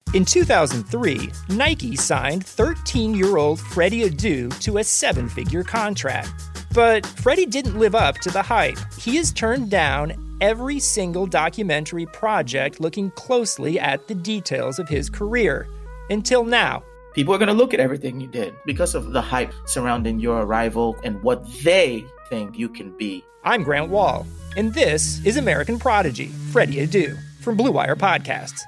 In 2003, Nike signed 13-year-old Freddie Adu to a 7-figure contract. But Freddie didn't live up to the hype. He has turned down every single documentary project looking closely at the details of his career. Until now. People are going to look at everything you did because of the hype surrounding your arrival and what they think you can be. I'm Grant Wall, and this is American Prodigy, Freddie Adu, from Blue Wire Podcasts.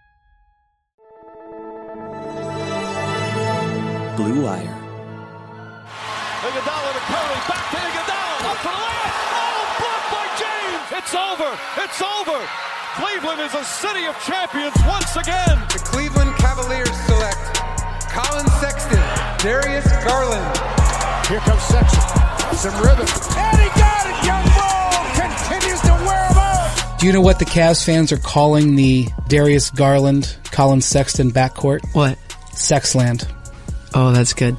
Blue Wire. Iguodala to Curry, back to Iguodala, up for the layup. Oh, blocked by James. It's over. It's over. Cleveland is a city of champions once again. The Cleveland Cavaliers select Colin Sexton, Darius Garland. Here comes Sexton. Some rhythm. And he got it. Young Bull continues to wear him out. Do you know what the Cavs fans are calling the Darius Garland, Colin Sexton backcourt? What? Sexland. Oh, that's good.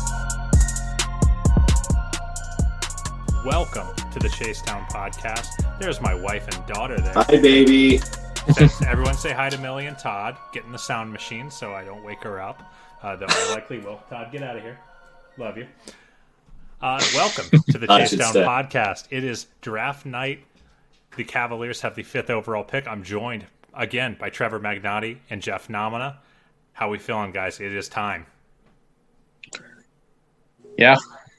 Welcome to the Chasetown podcast. There's my wife and daughter there. Hi, baby. Everyone say hi to Millie and Todd. Get in the sound machine so I don't wake her up. Though I likely will. Todd, get out of here. Love you. Welcome to the Chasetown podcast. It is draft night. The Cavaliers have the 5th overall pick. I'm joined again by Trevor Magnotti and Jeff Nomina. How we feeling, guys? It is time. Yeah.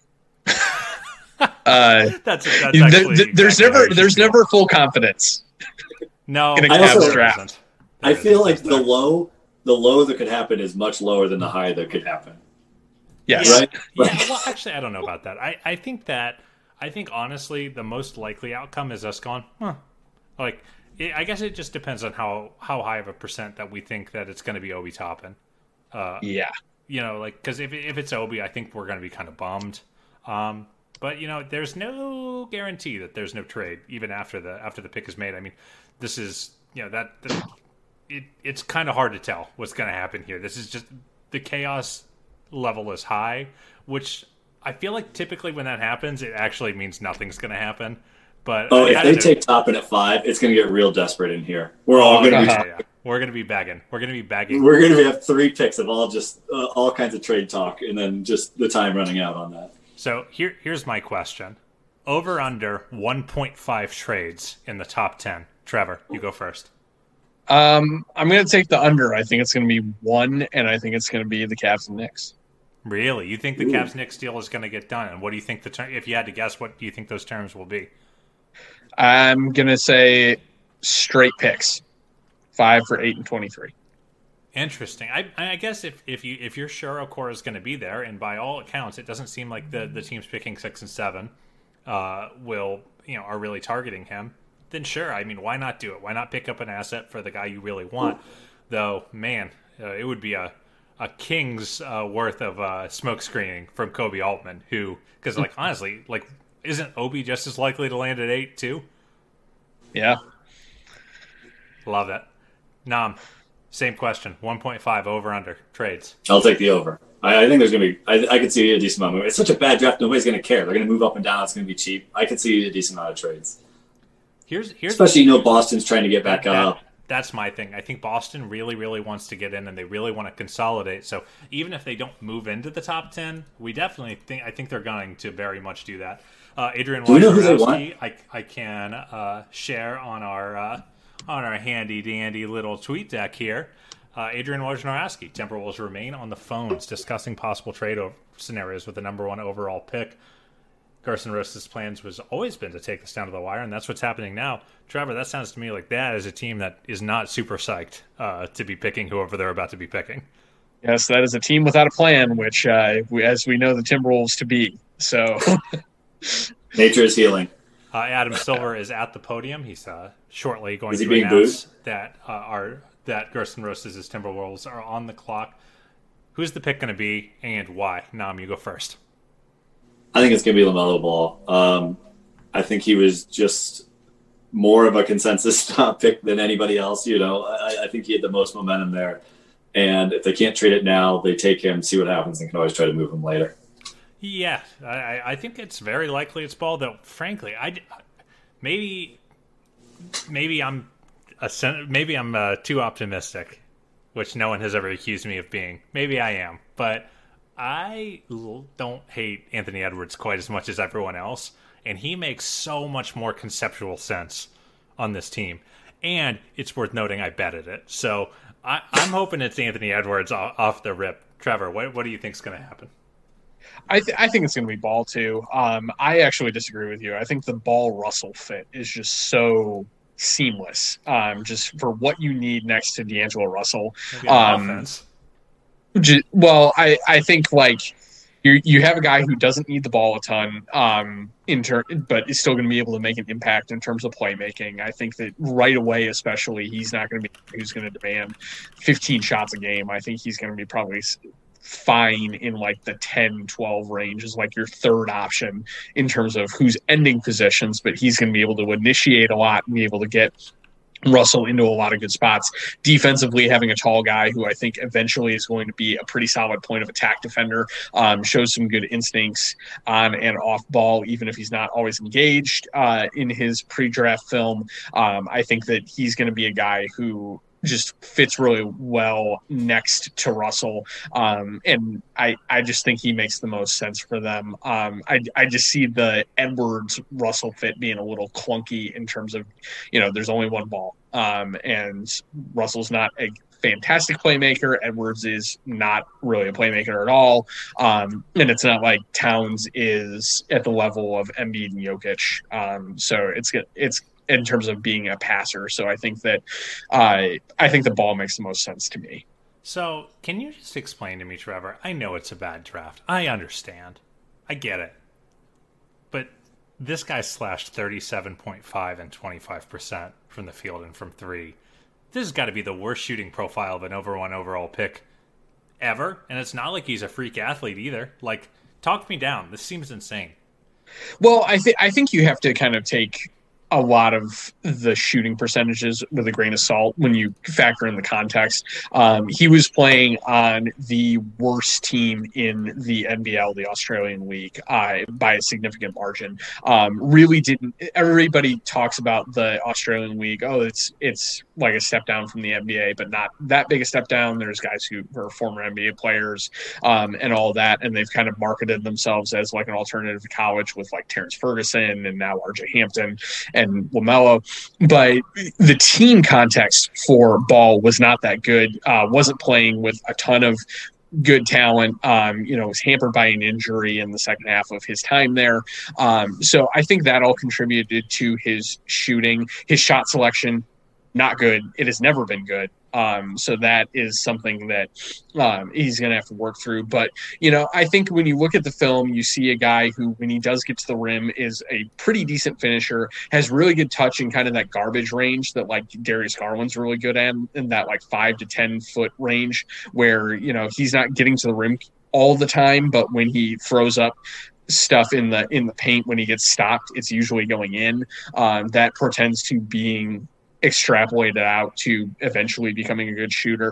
That's actually there's never full confidence. No, in a Cavs draft. I feel like the low that could happen is much lower than the high that could happen. Yes. Right? Yeah, well, actually, I don't know about that. I think honestly, the most likely outcome is us going, Like, I guess it just depends on how high of a percent that we think that it's going to be Obi Toppin. Yeah. You know, like, because if it's Obi, I think we're going to be kind of bummed. But you know, there's no guarantee that there's no trade even after the pick is made. I mean, this is it's kind of hard to tell what's going to happen here. This is just the chaos level is high, which I feel like typically when that happens, it actually means nothing's going to happen. But if they take Toppin at 5, it's going to get real desperate in here. We're all going to be. We're going to be bagging. We're going to have 3 picks of all kinds of trade talk, and then just the time running out on that. So here's my question: over under 1.5 trades in the top 10. Trevor, you go first. I'm going to take the under. I think it's going to be 1, and I think it's going to be the Cavs and Knicks. Really? You think the Cavs-Knicks deal is going to get done? And what do you think if you had to guess, what do you think those terms will be? I'm going to say straight picks. 5 for 8 and 23. Interesting. I guess if you're sure Okoro is going to be there, and by all accounts, it doesn't seem like the teams picking 6 and 7 are really targeting him. Then sure. I mean, why not do it? Why not pick up an asset for the guy you really want? Though, man, it would be a king's worth of smoke screening from Kobe Altman, who, because like honestly, like isn't Obi just as likely to land at 8 too? Yeah. Love that. Nam, same question. 1.5 over under trades. I'll take the over. I think there's going to be. I could see a decent amount of movement. It's such a bad draft. Nobody's going to care. They're going to move up and down. It's going to be cheap. I could see a decent amount of trades. Here's especially Boston's trying to get back up. That's my thing. I think Boston really, really wants to get in, and they really want to consolidate. So even if they don't move into the top 10, we definitely think they're going to very much do that. Adrian Wojnarowski, I can share on our handy dandy little tweet deck here. Adrian Wojnarowski, Timberwolves remain on the phones discussing possible trade scenarios with the number 1 overall pick. Garson Rose's plans was always been to take this down to the wire, and that's what's happening now. Trevor, that sounds to me like that is a team that is not super psyched to be picking whoever they're about to be picking. Yes, that is a team without a plan, which, as we know the Timberwolves to be. So, nature is healing. Adam Silver is at the podium. He's shortly going to announce that that Gerson Roses' Timberwolves are on the clock. Who's the pick going to be, and why? Nam, you go first. I think it's going to be LaMelo Ball. I think he was just more of a consensus top pick than anybody else. I think he had the most momentum there. And if they can't trade it now, they take him, see what happens, and can always try to move him later. Yeah, I think it's very likely it's Ball, though. Frankly, maybe I'm too optimistic. which no one has ever accused me of being. Maybe I am, but I don't hate Anthony Edwards quite as much as everyone else, and he makes so much more conceptual sense on this team. And it's worth noting I betted it, so I'm hoping it's Anthony Edwards off the rip. Trevor, what do you think is going to happen? I think it's going to be Ball too. I actually disagree with you. I think the Ball-Russell fit is just so seamless, just for what you need next to D'Angelo Russell. Offense. Well, I think like you have a guy who doesn't need the ball a ton, but is still going to be able to make an impact in terms of playmaking. I think that right away, especially, he's not going to be who's going to demand 15 shots a game. I think he's going to be probably fine in like the 10-12 range as like your third option in terms of who's ending positions, but he's going to be able to initiate a lot and be able to get Russell into a lot of good spots. Defensively, having a tall guy who I think eventually is going to be a pretty solid point of attack defender, shows some good instincts on and off ball, even if he's not always engaged in his pre-draft film. I think that he's going to be a guy who just fits really well next to Russell. And I just think he makes the most sense for them. I just see the Edwards-Russell fit being a little clunky in terms of, there's only one ball. And Russell's not a fantastic playmaker. Edwards is not really a playmaker at all. And it's not like Towns is at the level of Embiid and Jokic. So it's in terms of being a passer. So I think that I think the Ball makes the most sense to me. So can you just explain to me, Trevor? I know it's a bad draft. I understand. I get it. But this guy slashed 37.5 and 25% from the field and from three. This has got to be the worst shooting profile of an over one overall pick ever. And it's not like he's a freak athlete either. Like, talk me down. This seems insane. Well, I think you have to kind of take a lot of the shooting percentages with a grain of salt when you factor in the context. He was playing on the worst team in the NBL, the Australian League, by a significant margin. Everybody talks about the Australian League. Oh, it's like a step down from the NBA, but not that big a step down. There's guys who are former NBA players and all that, and they've kind of marketed themselves as like an alternative to college with like Terrence Ferguson and now RJ Hampton and LaMelo. But the team context for Ball was not that good. Wasn't playing with a ton of good talent, was hampered by an injury in the second half of his time there. So I think that all contributed to his shooting. His shot selection, not good. It has never been good. So that is something that he's going to have to work through. But, I think when you look at the film, you see a guy who, when he does get to the rim, is a pretty decent finisher, has really good touch in kind of that garbage range that like Darius Garland's really good at, in that like 5 to 10 foot range where, he's not getting to the rim all the time, but when he throws up stuff in the paint, when he gets stopped, it's usually going in. That portends to being extrapolated out to eventually becoming a good shooter.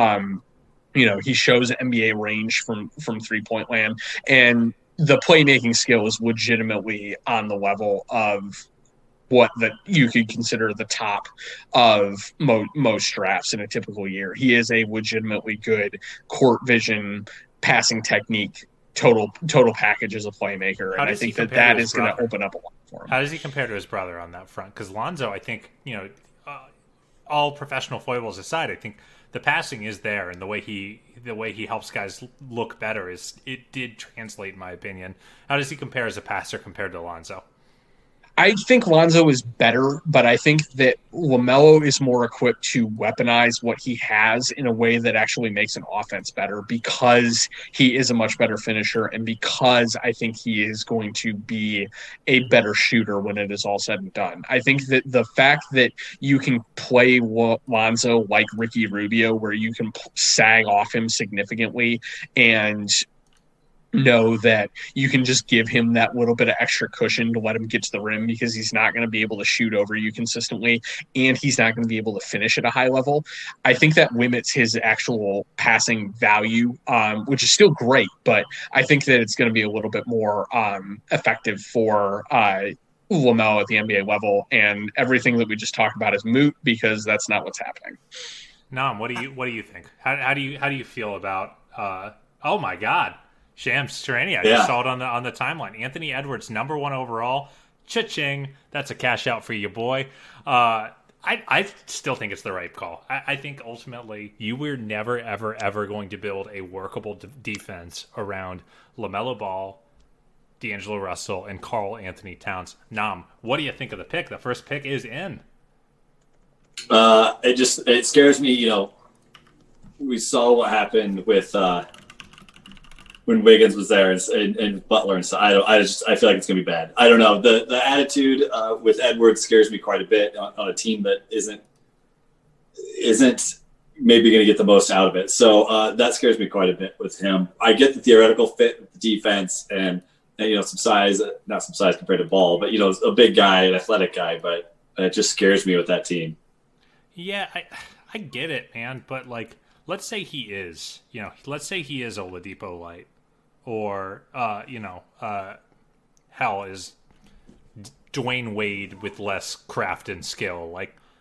He shows NBA range from 3-point land, and the playmaking skill is legitimately on the level of what that you could consider the top of most drafts in a typical year. He is a legitimately good court vision, passing technique, total package as a playmaker. And I think that is going to open up a lot for him. How does he compare to his brother on that front? Because Lonzo, I think, all professional foibles aside, I think the passing is there, and the way he helps guys look better it did translate, in my opinion. How does he compare as a passer compared to Lonzo? I think Lonzo is better, but I think that LaMelo is more equipped to weaponize what he has in a way that actually makes an offense better, because he is a much better finisher, and because I think he is going to be a better shooter when it is all said and done. I think that the fact that you can play Lonzo like Ricky Rubio, where you can sag off him significantly and know that you can just give him that little bit of extra cushion to let him get to the rim, because he's not going to be able to shoot over you consistently, and he's not going to be able to finish at a high level. I think that limits his actual passing value, which is still great, but I think that it's going to be a little bit more effective for LaMelo at the NBA level, and everything that we just talked about is moot because that's not what's happening. Nam, what do you think? How do you feel about? Oh my God, Shams Charania! I just saw it on the timeline. Anthony Edwards, number 1 overall. Cha-ching! That's a cash out for you, boy. I still think it's the right call. I think ultimately you were never, ever, ever going to build a workable defense around LaMelo Ball, D'Angelo Russell, and Karl Anthony Towns. Nam, what do you think of the pick? The first pick is in. It scares me. We saw what happened with when Wiggins was there and Butler and so I feel like it's gonna be bad. I don't know. The attitude with Edwards scares me quite a bit on a team that isn't maybe going to get the most out of it. So that scares me quite a bit with him. I get the theoretical fit with the defense and some size, not some size compared to Ball, but a big guy, an athletic guy. But it just scares me with that team. Yeah, I get it, man. But let's say he is, Oladipo light, or hell is Dwayne Wade with less craft and skill.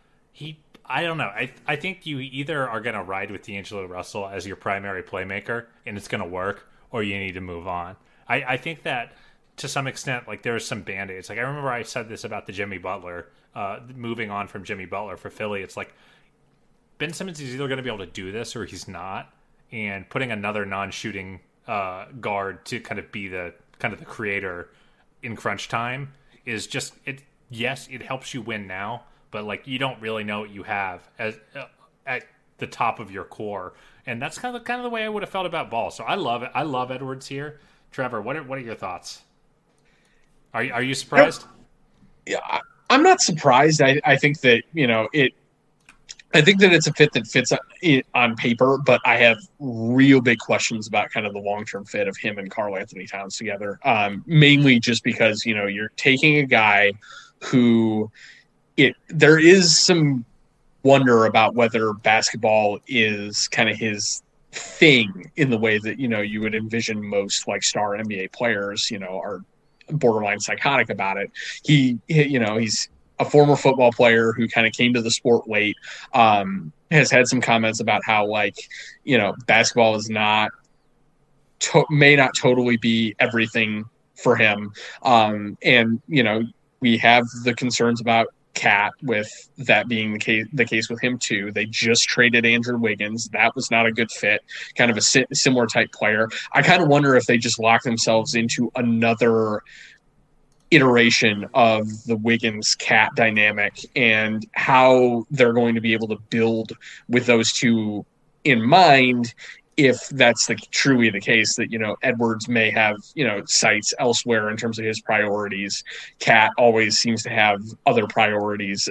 I don't know. I think you either are going to ride with D'Angelo Russell as your primary playmaker and it's going to work, or you need to move on. I think that to some extent, there are some Band-Aids. I remember I said this about the Jimmy Butler, moving on from Jimmy Butler for Philly. It's Ben Simmons is either going to be able to do this or he's not. And putting another non-shooting guard to kind of be the creator in crunch time is just it. Yes, it helps you win now, but you don't really know what you have as at the top of your core, and that's kind of the way I would have felt about Ball. So I love it. I love Edwards here. Trevor, what are your thoughts? Are you surprised? Yeah, I'm not surprised. I think that I think that it's a fit that fits on paper, but I have real big questions about kind of the long-term fit of him and Karl Anthony Towns together. Mainly just because you're taking a guy who there is some wonder about whether basketball is kind of his thing in the way that you would envision most star NBA players are borderline psychotic about it. He's a former football player who kind of came to the sport late, has had some comments about how basketball is may not totally be everything for him. And we have the concerns about Cat, with that being the case with him too. They just traded Andrew Wiggins. That was not a good fit, kind of a similar type player. I kind of wonder if they just lock themselves into another iteration of the Wiggins Cat dynamic and how they're going to be able to build with those two in mind, if that's truly the case that Edwards may have sights elsewhere in terms of his priorities. Cat always seems to have other priorities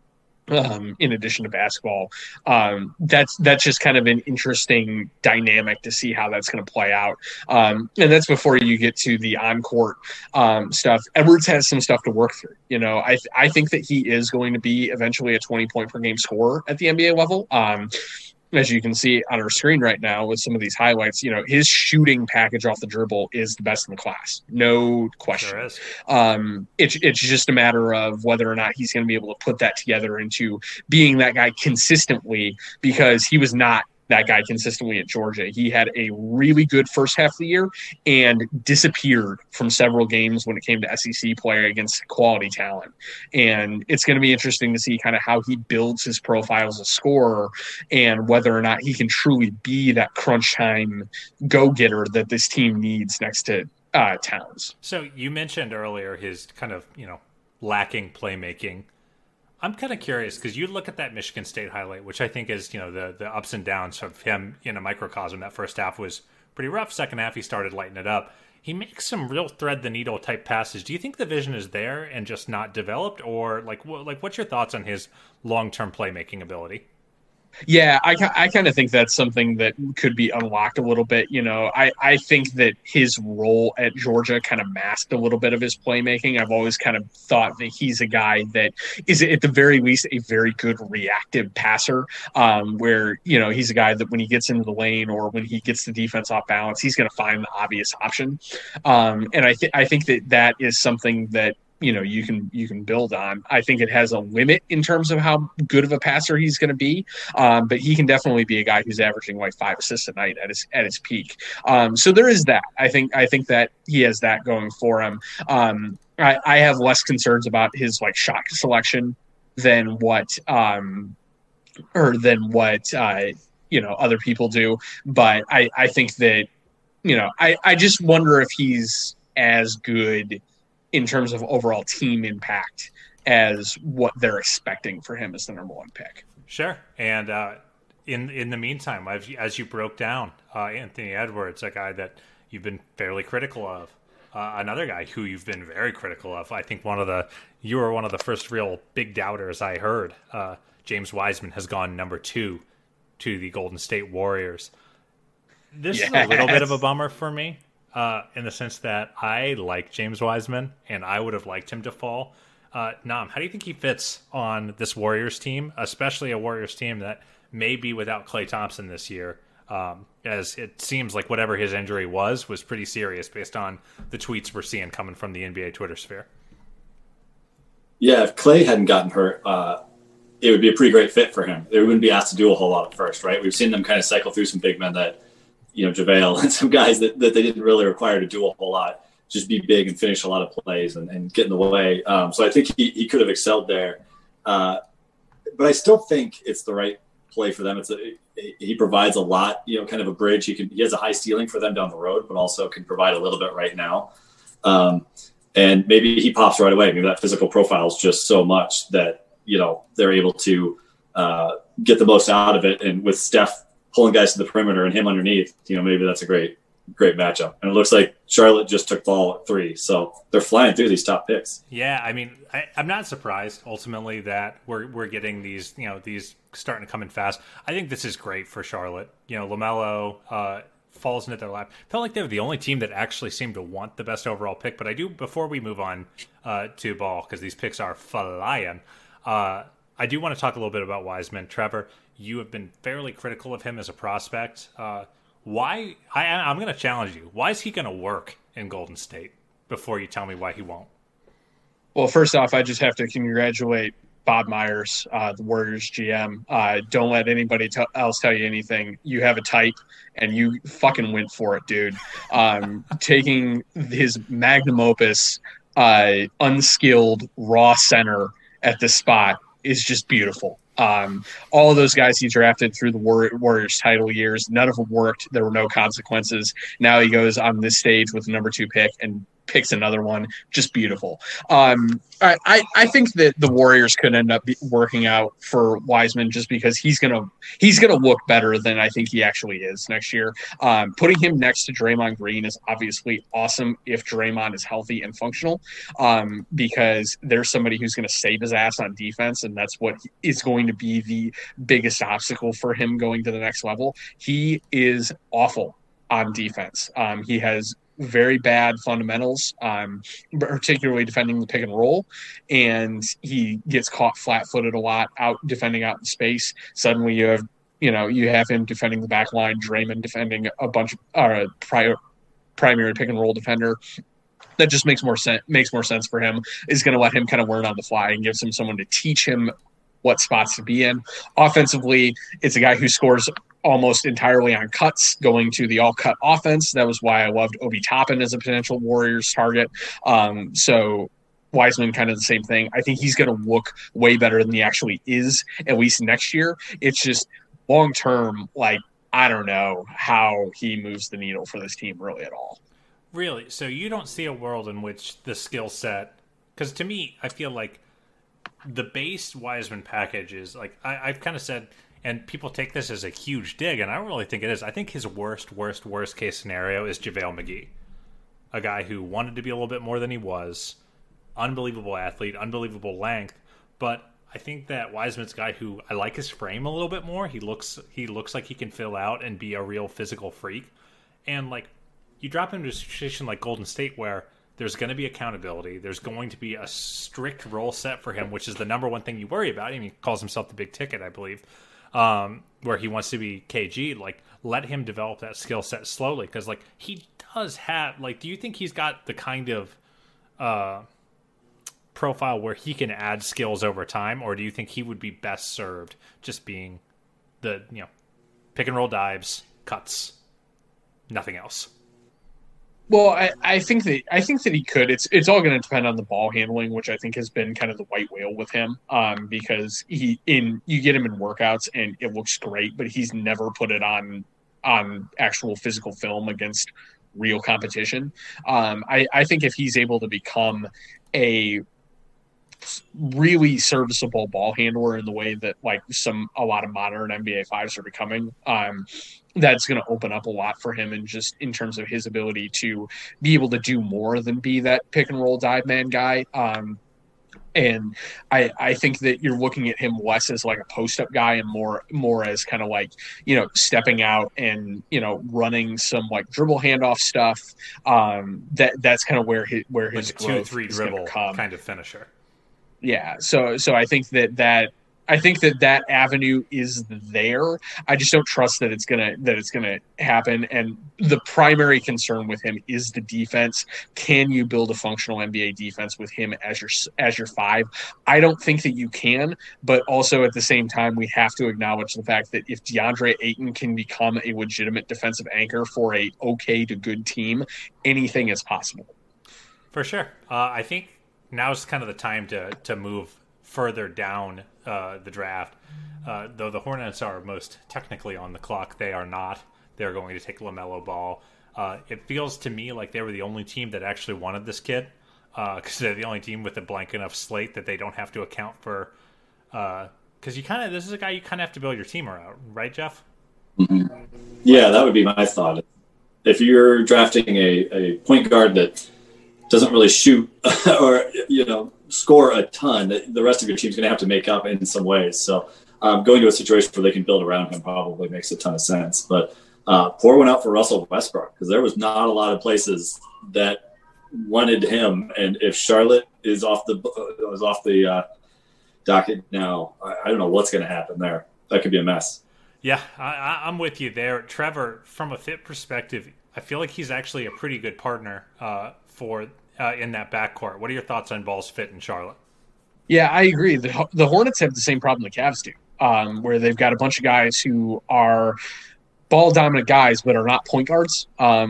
in addition to basketball. That's just kind of an interesting dynamic to see how that's going to play out. And that's before you get to the on-court stuff. Edwards has some stuff to work through. I think that he is going to be eventually a 20-point per game scorer at the NBA level. As you can see on our screen right now with some of these highlights, his shooting package off the dribble is the best in the class. No question. Sure is. It's just a matter of whether or not he's going to be able to put that together into being that guy consistently, because he was not that guy consistently at Georgia. He had a really good first half of the year and disappeared from several games when it came to SEC play against quality talent. And it's going to be interesting to see kind of how he builds his profile as a scorer and whether or not he can truly be that crunch time go-getter that this team needs next to Towns. So you mentioned earlier his kind of, lacking playmaking. I'm kind of curious because you look at that Michigan State highlight, which I think is, the ups and downs of him in a microcosm. That first half was pretty rough. Second half, he started lighting it up. He makes some real thread the needle type passes. Do you think the vision is there and just not developed, or what's your thoughts on his long-term playmaking ability? Yeah, I kind of think that's something that could be unlocked a little bit. I think that his role at Georgia kind of masked a little bit of his playmaking. I've always kind of thought that he's a guy that is at the very least a very good reactive passer, where, he's a guy that when he gets into the lane or when he gets the defense off balance, he's going to find the obvious option. And I think that is something that you can build on. I think it has a limit in terms of how good of a passer he's going to be, but he can definitely be a guy who's averaging like 5 assists a night at his peak. So there is that. I think that he has that going for him. I have less concerns about his like shot selection than what other people do, but I think that I just wonder if he's as good in terms of overall team impact as what they're expecting for him as the number 1 pick. Sure. And in the meantime, as you broke down Anthony Edwards, a guy that you've been fairly critical of, another guy who you've been very critical of, I think you were one of the first real big doubters I heard. James Wiseman has gone number 2 to the Golden State Warriors. This is a little bit of a bummer for me. In the sense that I like James Wiseman, and I would have liked him to fall. Nam, how do you think he fits on this Warriors team, especially a Warriors team that may be without Klay Thompson this year, as it seems like whatever his injury was pretty serious based on the tweets we're seeing coming from the NBA Twitter sphere? Yeah, if Klay hadn't gotten hurt, it would be a pretty great fit for him. They wouldn't be asked to do a whole lot at first, right? We've seen them kind of cycle through some big men that, JaVale and some guys that they didn't really require to do a whole lot, just be big and finish a lot of plays and get in the way. So I think he could have excelled there. But I still think it's the right play for them. He provides a lot, kind of a bridge. He has a high ceiling for them down the road, but also can provide a little bit right now. And maybe he pops right away. Maybe that physical profile is just so much that, they're able to get the most out of it. And with Steph pulling guys to the perimeter and him underneath, maybe that's a great matchup. And it looks like Charlotte just took ball at 3. So they're flying through these top picks. Yeah. I mean, I'm not surprised ultimately that we're getting these starting to come in fast. I think this is great for Charlotte. LaMelo, falls into their lap. Felt like they were the only team that actually seemed to want the best overall pick. But I do, before we move on to Ball, because these picks are flying, I do want to talk a little bit about Wiseman. Trevor, you have been fairly critical of him as a prospect. Why? I'm going to challenge you. Why is he going to work in Golden State before you tell me why he won't? Well, first off, I just have to congratulate Bob Myers, the Warriors GM. Don't let anybody else tell you anything. You have a type, and you fucking went for it, dude. Taking his magnum opus, unskilled, raw center at the spot is just beautiful. All of those guys he drafted through the Warriors title years, none of them worked. There were no consequences. Now he goes on this stage with the number 2 pick and picks another one. Just beautiful. I think that the Warriors could end up working out for Wiseman just because he's gonna look better than I think he actually is next year. Putting him next to Draymond Green is obviously awesome if Draymond is healthy and functional, because there's somebody who's going to save his ass on defense, and that's what is going to be the biggest obstacle for him going to the next level. He is awful on defense. He has very bad fundamentals, particularly defending the pick and roll, and he gets caught flat-footed a lot out defending out in space. Suddenly you have him defending the back line, Draymond defending a bunch of primary pick and roll defender. That just makes more sense for him. Is going to let him kind of learn on the fly and gives him someone to teach him what spots to be in. Offensively, it's a guy who scores almost entirely on cuts, going to the all-cut offense. That was why I loved Obi Toppin as a potential Warriors target. So Wiseman, kind of the same thing. I think he's going to look way better than he actually is, at least next year. It's just long-term, I don't know how he moves the needle for this team really at all. Really? So you don't see a world in which the skill set, because to me, I feel like the base Wiseman package is I've kind of said, and people take this as a huge dig, and I don't really think it is. I think his worst case scenario is JaVale McGee, a guy who wanted to be a little bit more than he was, unbelievable athlete, unbelievable length, but I think that Wiseman's a guy who I like his frame a little bit more. He looks like he can fill out and be a real physical freak, and you drop him into a situation like Golden State where there's going to be accountability. There's going to be a strict role set for him, which is the number one thing you worry about. I mean, he calls himself the big ticket, I believe, where he wants to be KG. Let him develop that skill set slowly, because he does have. Do you think he's got the kind of profile where he can add skills over time, or do you think he would be best served just being the pick and roll dives, cuts, nothing else? Well, I think that he could. It's all going to depend on the ball handling, which I think has been kind of the white whale with him. Because you get him in workouts and it looks great, but he's never put it on actual physical film against real competition. I think if he's able to become a really serviceable ball handler in the way that like a lot of modern NBA fives are becoming, that's going to open up a lot for him, and just in terms of his ability to be able to do more than be that pick and roll dive man guy. And I think that you're looking at him less as like a post up guy and more as kind of like, stepping out and, running some like dribble handoff stuff. That's kind of where his like growth 2-3 is dribble come. kind of finisher. Yeah. So I think that avenue is there. I just don't trust that it's gonna happen. And the primary concern with him is the defense. Can you build a functional NBA defense with him as your five? I don't think that you can, but also at the same time, we have to acknowledge the fact that if DeAndre Ayton can become a legitimate defensive anchor for a okay to good team, anything is possible. For sure. I think now's kind of the time to move further down the draft. Though the Hornets are most technically on the clock, they are not. They're going to take LaMelo Ball. It feels to me like they were the only team that actually wanted this kid, because they're the only team with a blank enough slate that they don't have to account for. Because this is a guy you kind of have to build your team around, right, Jeff? Mm-hmm. Yeah, that would be my thought. If you're drafting a point guard that doesn't really shoot or score a ton, the rest of your team's going to have to make up in some ways. So going to a situation where they can build around him probably makes a ton of sense. But pour one out for Russell Westbrook, because there was not a lot of places that wanted him. And if Charlotte is off the docket now, I don't know what's going to happen there. That could be a mess. Yeah, I'm with you there. Trevor, from a fit perspective, I feel like he's actually a pretty good partner for in that backcourt. What are your thoughts on Ball's fit in Charlotte? Yeah, I agree. The Hornets have the same problem the Cavs do, where they've got a bunch of guys who are ball-dominant guys but are not point guards.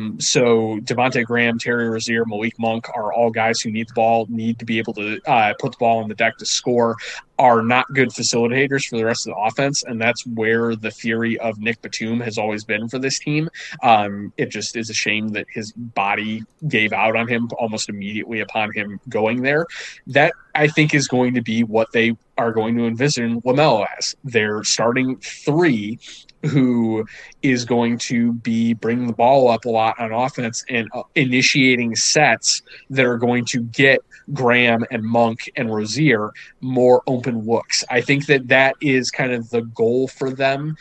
So Devontae Graham, Terry Rozier, Malik Monk are all guys who need the ball, need to be able to put the ball on the deck to score, are not good facilitators for the rest of the offense, and that's where the fury of Nick Batum has always been for this team. It just is a shame that his body gave out on him almost immediately upon him going there. That, I think, is going to be what they are going to envision LaMelo as. They're starting three who is going to be bringing the ball up a lot on offense and initiating sets that are going to get Graham and Monk and Rozier more open looks. I think that is kind of the goal for them,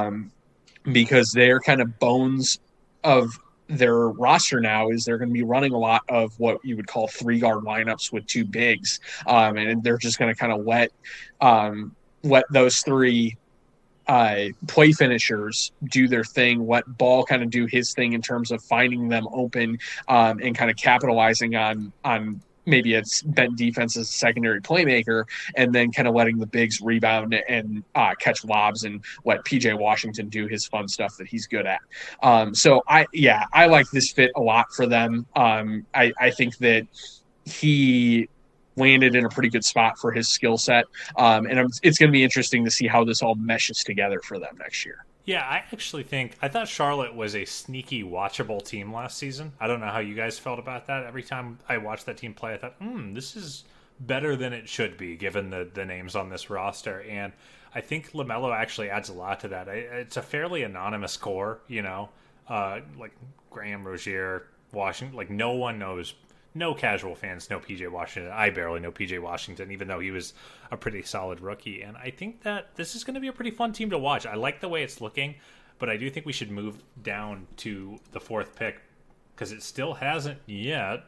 because they're kind of bones of their roster now is they're going to be running a lot of what you would call 3-guard lineups with 2 bigs. And they're just going to kind of let those 3 play finishers do their thing, let Ball kind of do his thing in terms of finding them open, and kind of capitalizing on maybe it's bent defense as a secondary playmaker, and then kind of letting the bigs rebound and catch lobs and let PJ Washington do his fun stuff that he's good at. So I like this fit a lot for them. I think that he landed in a pretty good spot for his skill set. And it's going to be interesting to see how this all meshes together for them next year. Yeah, I thought Charlotte was a sneaky, watchable team last season. I don't know how you guys felt about that. Every time I watched that team play, I thought, this is better than it should be, given the names on this roster. And I think LaMelo actually adds a lot to that. It's a fairly anonymous core, like Graham, Rozier, Washington. Like, no one knows. No casual fans know PJ Washington. I barely know PJ Washington, even though he was a pretty solid rookie. And I think that this is going to be a pretty fun team to watch. I like the way it's looking, but I do think we should move down to the 4th pick, because it still hasn't yet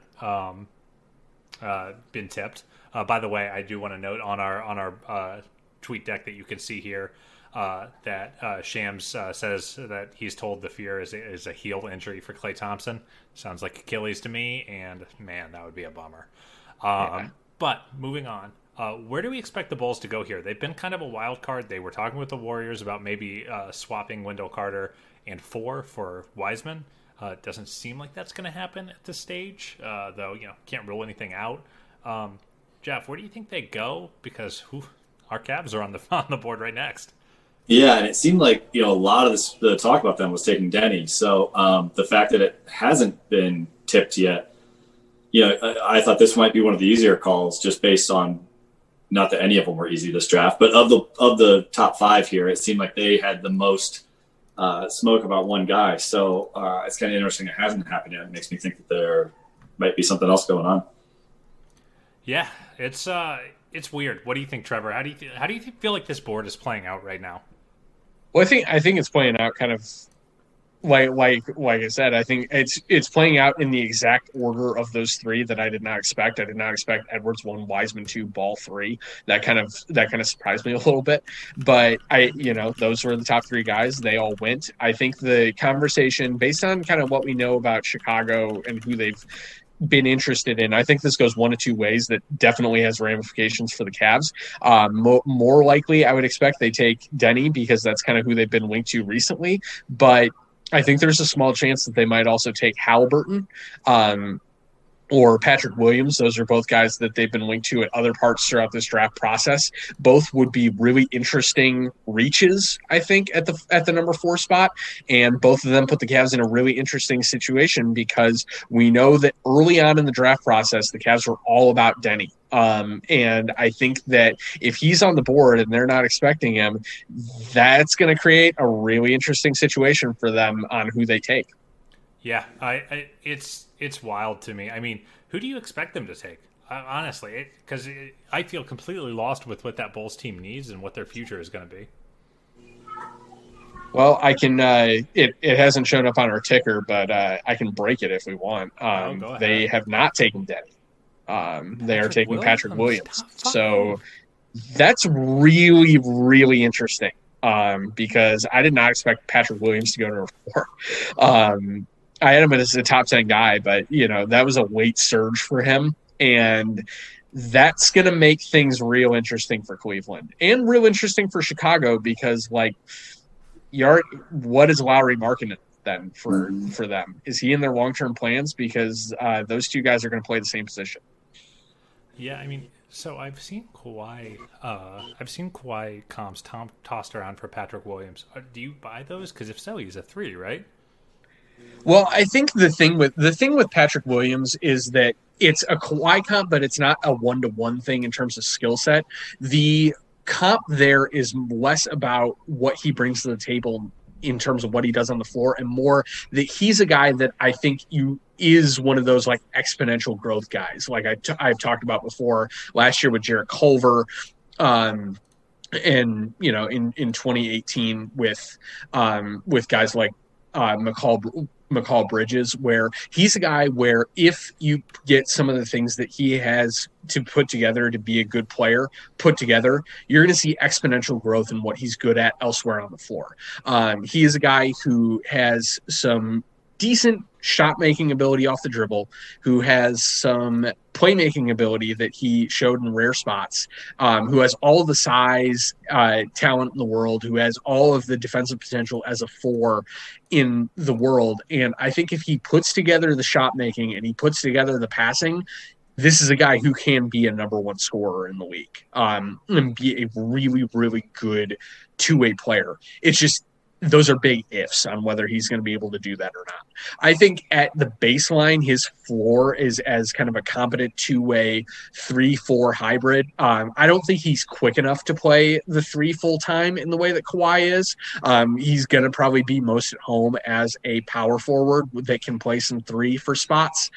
been tipped. By the way, I do want to note on our tweet deck that you can see here that Shams says that he's told the fear is a heel injury for Klay Thompson. Sounds like Achilles to me, and man, that would be a bummer. But moving on, where do we expect the Bulls to go here? They've been kind of a wild card. They were talking with the Warriors about maybe swapping Wendell Carter and 4 for Wiseman. It doesn't seem like that's going to happen at this stage, though, can't rule anything out. Jeff, where do you think they go? Because our Cavs are on the board right next. Yeah, and it seemed like, a lot of the talk about them was taking Denny. So the fact that it hasn't been tipped yet, I thought this might be one of the easier calls just based on, not that any of them were easy this draft, but of the top 5 here, it seemed like they had the most smoke about one guy. So it's kind of interesting it hasn't happened yet. It makes me think that there might be something else going on. Yeah, it's weird. What do you think, Trevor? How do you feel like this board is playing out right now? Well, I think it's playing out kind of like I said. I think it's playing out in the exact order of those 3 that I did not expect. I did not expect Edwards 1, Wiseman 2, Ball 3. That kind of surprised me a little bit. But those were the top 3 guys. They all went. I think the conversation, based on kind of what we know about Chicago and who they've been interested in, I think this goes one of 2 ways that definitely has ramifications for the Cavs. More likely, I would expect they take Denny because that's kind of who they've been linked to recently. But I think there's a small chance that they might also take Halliburton or Patrick Williams. Those are both guys that they've been linked to at other parts throughout this draft process. Both would be really interesting reaches, I think, at the number 4 spot. And both of them put the Cavs in a really interesting situation because we know that early on in the draft process, the Cavs were all about Denny. And I think that if he's on the board and they're not expecting him, that's going to create a really interesting situation for them on who they take. Yeah, it's wild to me. I mean, who do you expect them to take? Honestly, because I feel completely lost with what that Bulls team needs and what their future is going to be. Well, I can. It hasn't shown up on our ticker, but I can break it if we want. They have not taken Denny. They are taking Patrick Williams. So that's really, really interesting because I did not expect Patrick Williams to go to a 4. I had him as a top 10 guy, but that was a weight surge for him. And that's going to make things real interesting for Cleveland and real interesting for Chicago because what is Lauri Markkanen then for them? Is he in their long-term plans? Because those 2 guys are going to play the same position. Yeah, I mean, so I've seen Kawhi comps tossed around for Patrick Williams. Do you buy those? Because if so, he's a 3, right? Well, I think the thing with Patrick Williams is that it's a Kawhi comp, but it's not a 1-to-1 thing in terms of skill set. The comp there is less about what he brings to the table in terms of what he does on the floor and more that he's a guy that I think is one of those like exponential growth guys. Like I've talked about before last year with Jarrett Culver, and in 2018 with guys like McCall Bridges, where he's a guy where if you get some of the things that he has to put together to be a good player put together, you're going to see exponential growth in what he's good at elsewhere on the floor. He is a guy who has some decent shot-making ability off the dribble, who has some playmaking ability that he showed in rare spots, who has all of the size, talent in the world, who has all of the defensive potential as a 4 in the world. And I think if he puts together the shot-making and he puts together the passing, this is a guy who can be a number 1 scorer in the league, and be a really, really good two-way player. It's just, those are big ifs on whether he's going to be able to do that or not. I think at the baseline, his floor is as kind of a competent two-way 3-4 hybrid. I don't think he's quick enough to play the 3 full-time in the way that Kawhi is. He's going to probably be most at home as a power forward that can play some 3 for spots.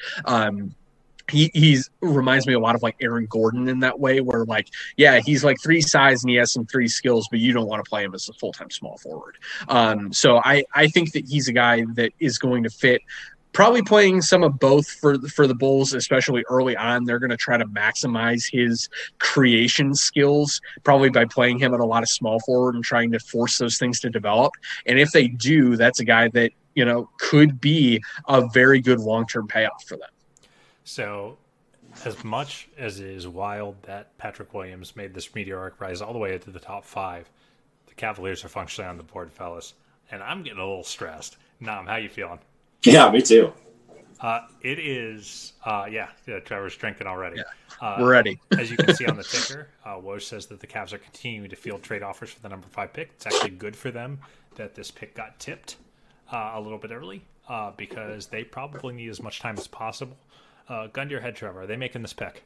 He reminds me a lot of like Aaron Gordon in that way, where like, yeah, he's like 3 size and he has some 3 skills, but you don't want to play him as a full-time small forward. So I think that he's a guy that is going to fit, probably playing some of both for the Bulls, especially early on. They're going to try to maximize his creation skills, probably by playing him at a lot of small forward and trying to force those things to develop. And if they do, that's a guy that, could be a very good long-term payoff for them. So As much as it is wild that Patrick Williams made this meteoric rise all the way into the top 5, the Cavaliers are functionally on the board, fellas. And I'm getting a little stressed. Nam, how you feeling? Yeah, me too. It is, Trevor's drinking already. Yeah, we're ready. As you can see on the ticker, Woj says that the Cavs are continuing to field trade offers for the number 5 pick. It's actually good for them that this pick got tipped a little bit early because they probably need as much time as possible. Gun to your head, Trevor. Are they making this pick?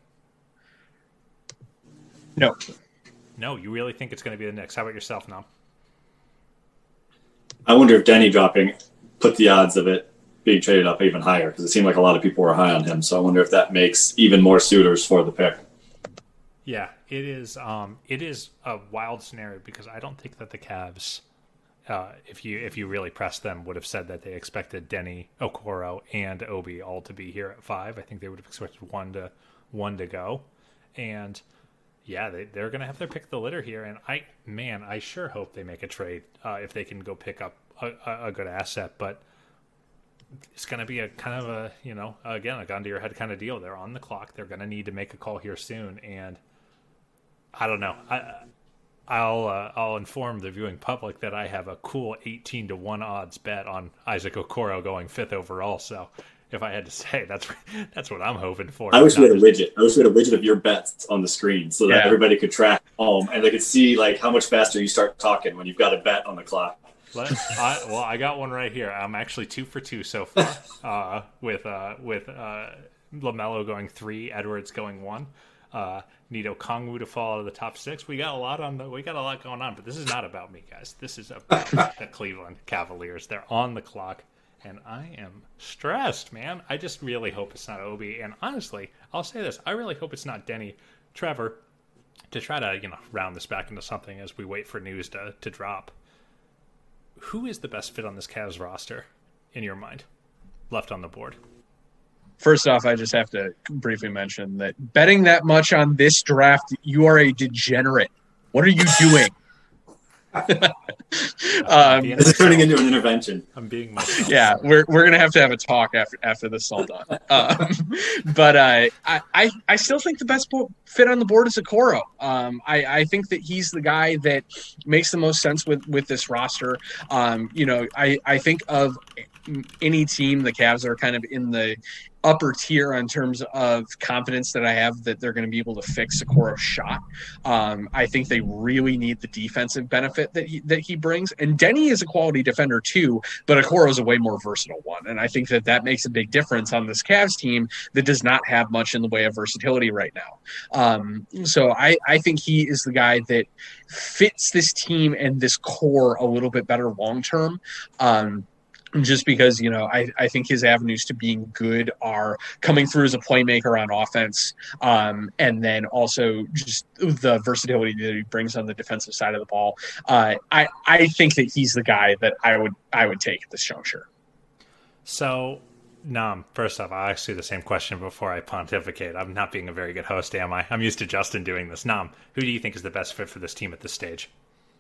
No. No, you really think it's going to be the Knicks? How about yourself, Nam? I wonder if Denny dropping put the odds of it being traded up even higher, because it seemed like a lot of people were high on him. So I wonder if that makes even more suitors for the pick. Yeah, it is. It is a wild scenario because I don't think that the Cavs, if you really pressed them, would have said that they expected Denny, Okoro, and Obi all to be here at 5. I think they would have expected one to go, and yeah, they're going to have their pick of the litter here. And I sure hope they make a trade if they can go pick up a good asset, but it's going to be a kind of a, again, a gun to your head kind of deal. They're on the clock. They're going to need to make a call here soon. And I don't know. I'll inform the viewing public that I have a cool 18-1 odds bet on Isaac Okoro going 5th overall. So if I had to say, that's what I'm hoping for. I wish we had a widget. I wish we had a widget of your bets on the screen so that everybody could track home and they could see like how much faster you start talking when you've got a bet on the clock. I got one right here. I'm actually 2 for 2 so far with LaMelo going 3, Edwards going 1. Need Okongwu to fall out of the top 6. We got a lot going on, but this is not about me, guys. This is about the Cleveland Cavaliers. They're on the clock, and I am stressed, man. I just really hope it's not Obi. And honestly, I'll say this: I really hope it's not Denny. Trevor, to try to round this back into something as we wait for news to drop. Who is the best fit on this Cavs roster, in your mind, left on the board? First off, I just have to briefly mention that betting that much on this draft, you are a degenerate. What are you doing? This is turning into an intervention. I'm being myself. Yeah, we're gonna have to have a talk after this is all done. But I still think the best fit on the board is Okoro. I think that he's the guy that makes the most sense with this roster. I think of any team, the Cavs are kind of in the upper tier in terms of confidence that I have that they're going to be able to fix Okoro's shot. I think they really need the defensive benefit that he brings. And Denny is a quality defender too, but Okoro is a way more versatile one. And I think that makes a big difference on this Cavs team that does not have much in the way of versatility right now. So I think he is the guy that fits this team and this core a little bit better long-term. Just because, I think his avenues to being good are coming through as a playmaker on offense, and then also just the versatility that he brings on the defensive side of the ball. I think that he's the guy that I would take at this juncture. So, Nam, first off, I'll ask you the same question before I pontificate. I'm not being a very good host, am I? I'm used to Justin doing this. Nam, who do you think is the best fit for this team at this stage?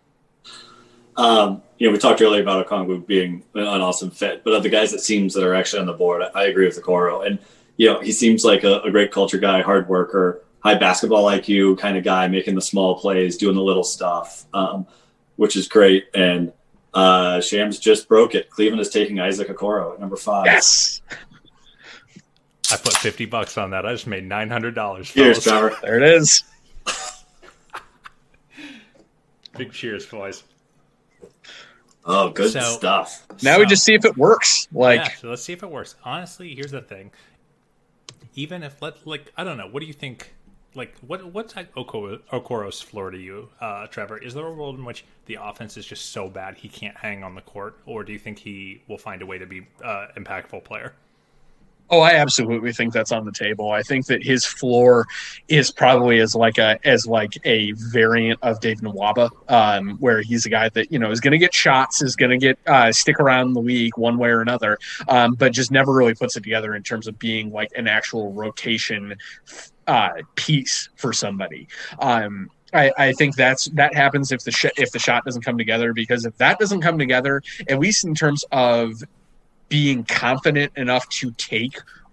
We talked earlier about Okongwu being an awesome fit, but of the guys that are actually on the board, I agree with Okoro. And, he seems like a great culture guy, hard worker, high basketball IQ kind of guy, making the small plays, doing the little stuff, which is great. And Shams just broke it. Cleveland is taking Isaac Okoro at number 5. Yes. I put $50 on that. I just made $900. Cheers, Trevor. There it is. Big cheers, boys. Oh, good stuff. Now we just see if it works. So let's see if it works. Honestly, here's the thing. Even if I don't know, what do you think? What's Okoro's floor to you, Trevor? Is there a world in which the offense is just so bad he can't hang on the court, or do you think he will find a way to be impactful player? Oh, I absolutely think that's on the table. I think that his floor is probably as like a variant of Dave Nwaba, where he's a guy that is going to get shots, is going to get stick around the league one way or another, but just never really puts it together in terms of being like an actual rotation piece for somebody. I think that happens if the shot doesn't come together, because if that doesn't come together, at least in terms of being confident enough to take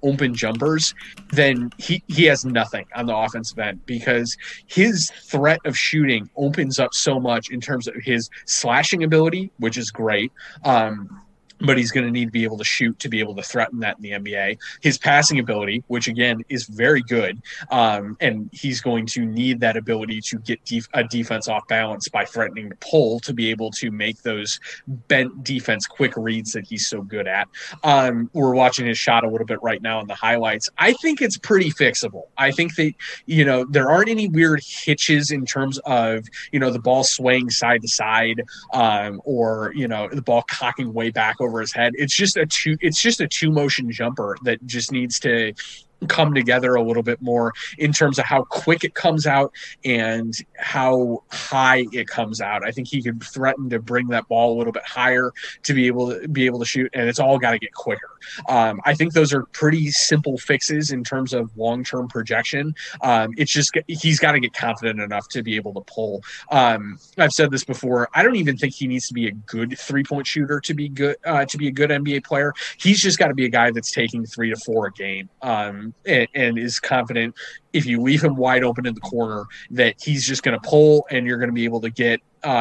open jumpers, then he has nothing on the offensive end, because his threat of shooting opens up so much in terms of his slashing ability, which is great. But he's going to need to be able to shoot to be able to threaten that in the NBA. His passing ability, which again is very good, and he's going to need that ability to get a defense off balance by threatening to pull to be able to make those bent defense quick reads that he's so good at. We're watching his shot a little bit right now in the highlights. I think it's pretty fixable. I think that, there aren't any weird hitches in terms of, the ball swaying side to side, or, the ball cocking way back over his head. It's just a two motion jumper that just needs to come together a little bit more in terms of how quick it comes out and how high it comes out. I think he could threaten to bring that ball a little bit higher to be able to shoot, and it's all got to get quicker. I think those are pretty simple fixes in terms of long-term projection. It's just he's got to get confident enough to be able to pull. I've said this before. I don't even think he needs to be a good three-point shooter to be good to be a good NBA player. He's just got to be a guy that's taking 3 to 4 a game. And is confident if you leave him wide open in the corner that he's just going to pull and you're going to be able to get,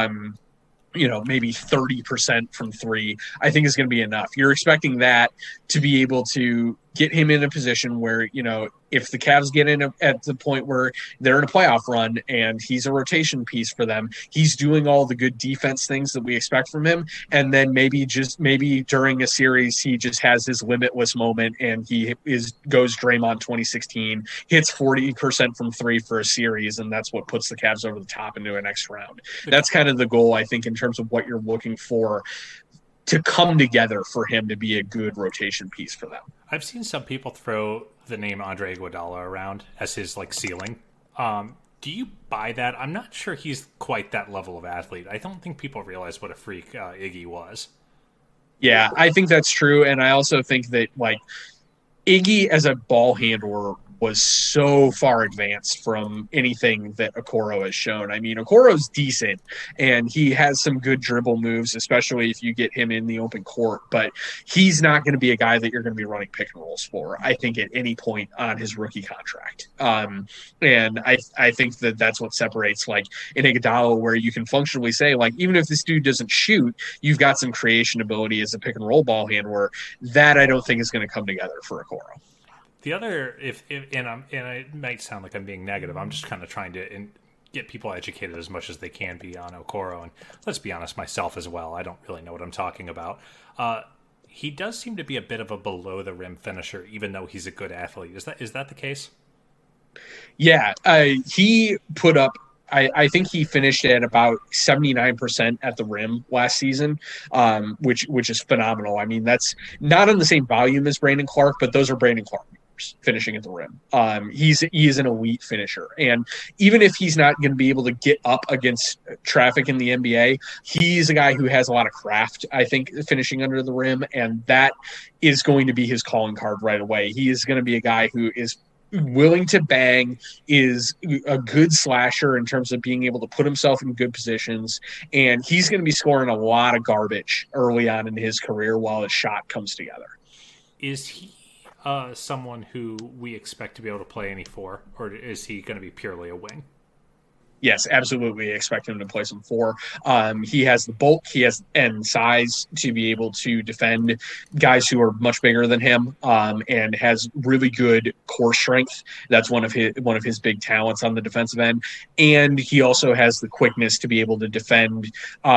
maybe 30% from 3, I think is going to be enough. You're expecting that to be able to get him in a position where, if the Cavs get in at the point where they're in a playoff run and he's a rotation piece for them, he's doing all the good defense things that we expect from him. And then maybe during a series, he just has his limitless moment and he goes Draymond 2016, hits 40% from 3 for a series. And that's what puts the Cavs over the top into a next round. That's kind of the goal, I think, in terms of what you're looking for to come together for him to be a good rotation piece for them. I've seen some people throw the name Andre Iguodala around as his ceiling. Do you buy that? I'm not sure he's quite that level of athlete. I don't think people realize what a freak Iggy was. Yeah, I think that's true, and I also think that Iggy as a ball handler was so far advanced from anything that Okoro has shown. I mean, Okoro's decent, and he has some good dribble moves, especially if you get him in the open court, but he's not going to be a guy that you're going to be running pick and rolls for, I think, at any point on his rookie contract. And I think that that's what separates, an Iguodala, where you can functionally say, even if this dude doesn't shoot, you've got some creation ability as a pick and roll ball handler. That I don't think is going to come together for Okoro. The other, and it might sound like I'm being negative, I'm just kind of trying to get people educated as much as they can be on Okoro, and let's be honest, myself as well. I don't really know what I'm talking about. He does seem to be a bit of a below the rim finisher, even though he's a good athlete. Is that the case? Yeah, he put up. I think he finished at about 79% at the rim last season, which is phenomenal. I mean, that's not on the same volume as Brandon Clark, but those are Brandon Clark finishing at the rim. He is an elite finisher, and even if he's not going to be able to get up against traffic in the NBA, he's a guy who has a lot of craft, I think, finishing under the rim, and that is going to be his calling card right away. He is going to be a guy who is willing to bang, is a good slasher in terms of being able to put himself in good positions, and he's going to be scoring a lot of garbage early on in his career while his shot comes together. Is he someone who we expect to be able to play any 4, or is he going to be purely a wing? Yes, absolutely. Expect him to play some 4. He has the bulk, and size to be able to defend guys who are much bigger than him, and has really good core strength. That's one of his big talents on the defensive end. And he also has the quickness to be able to defend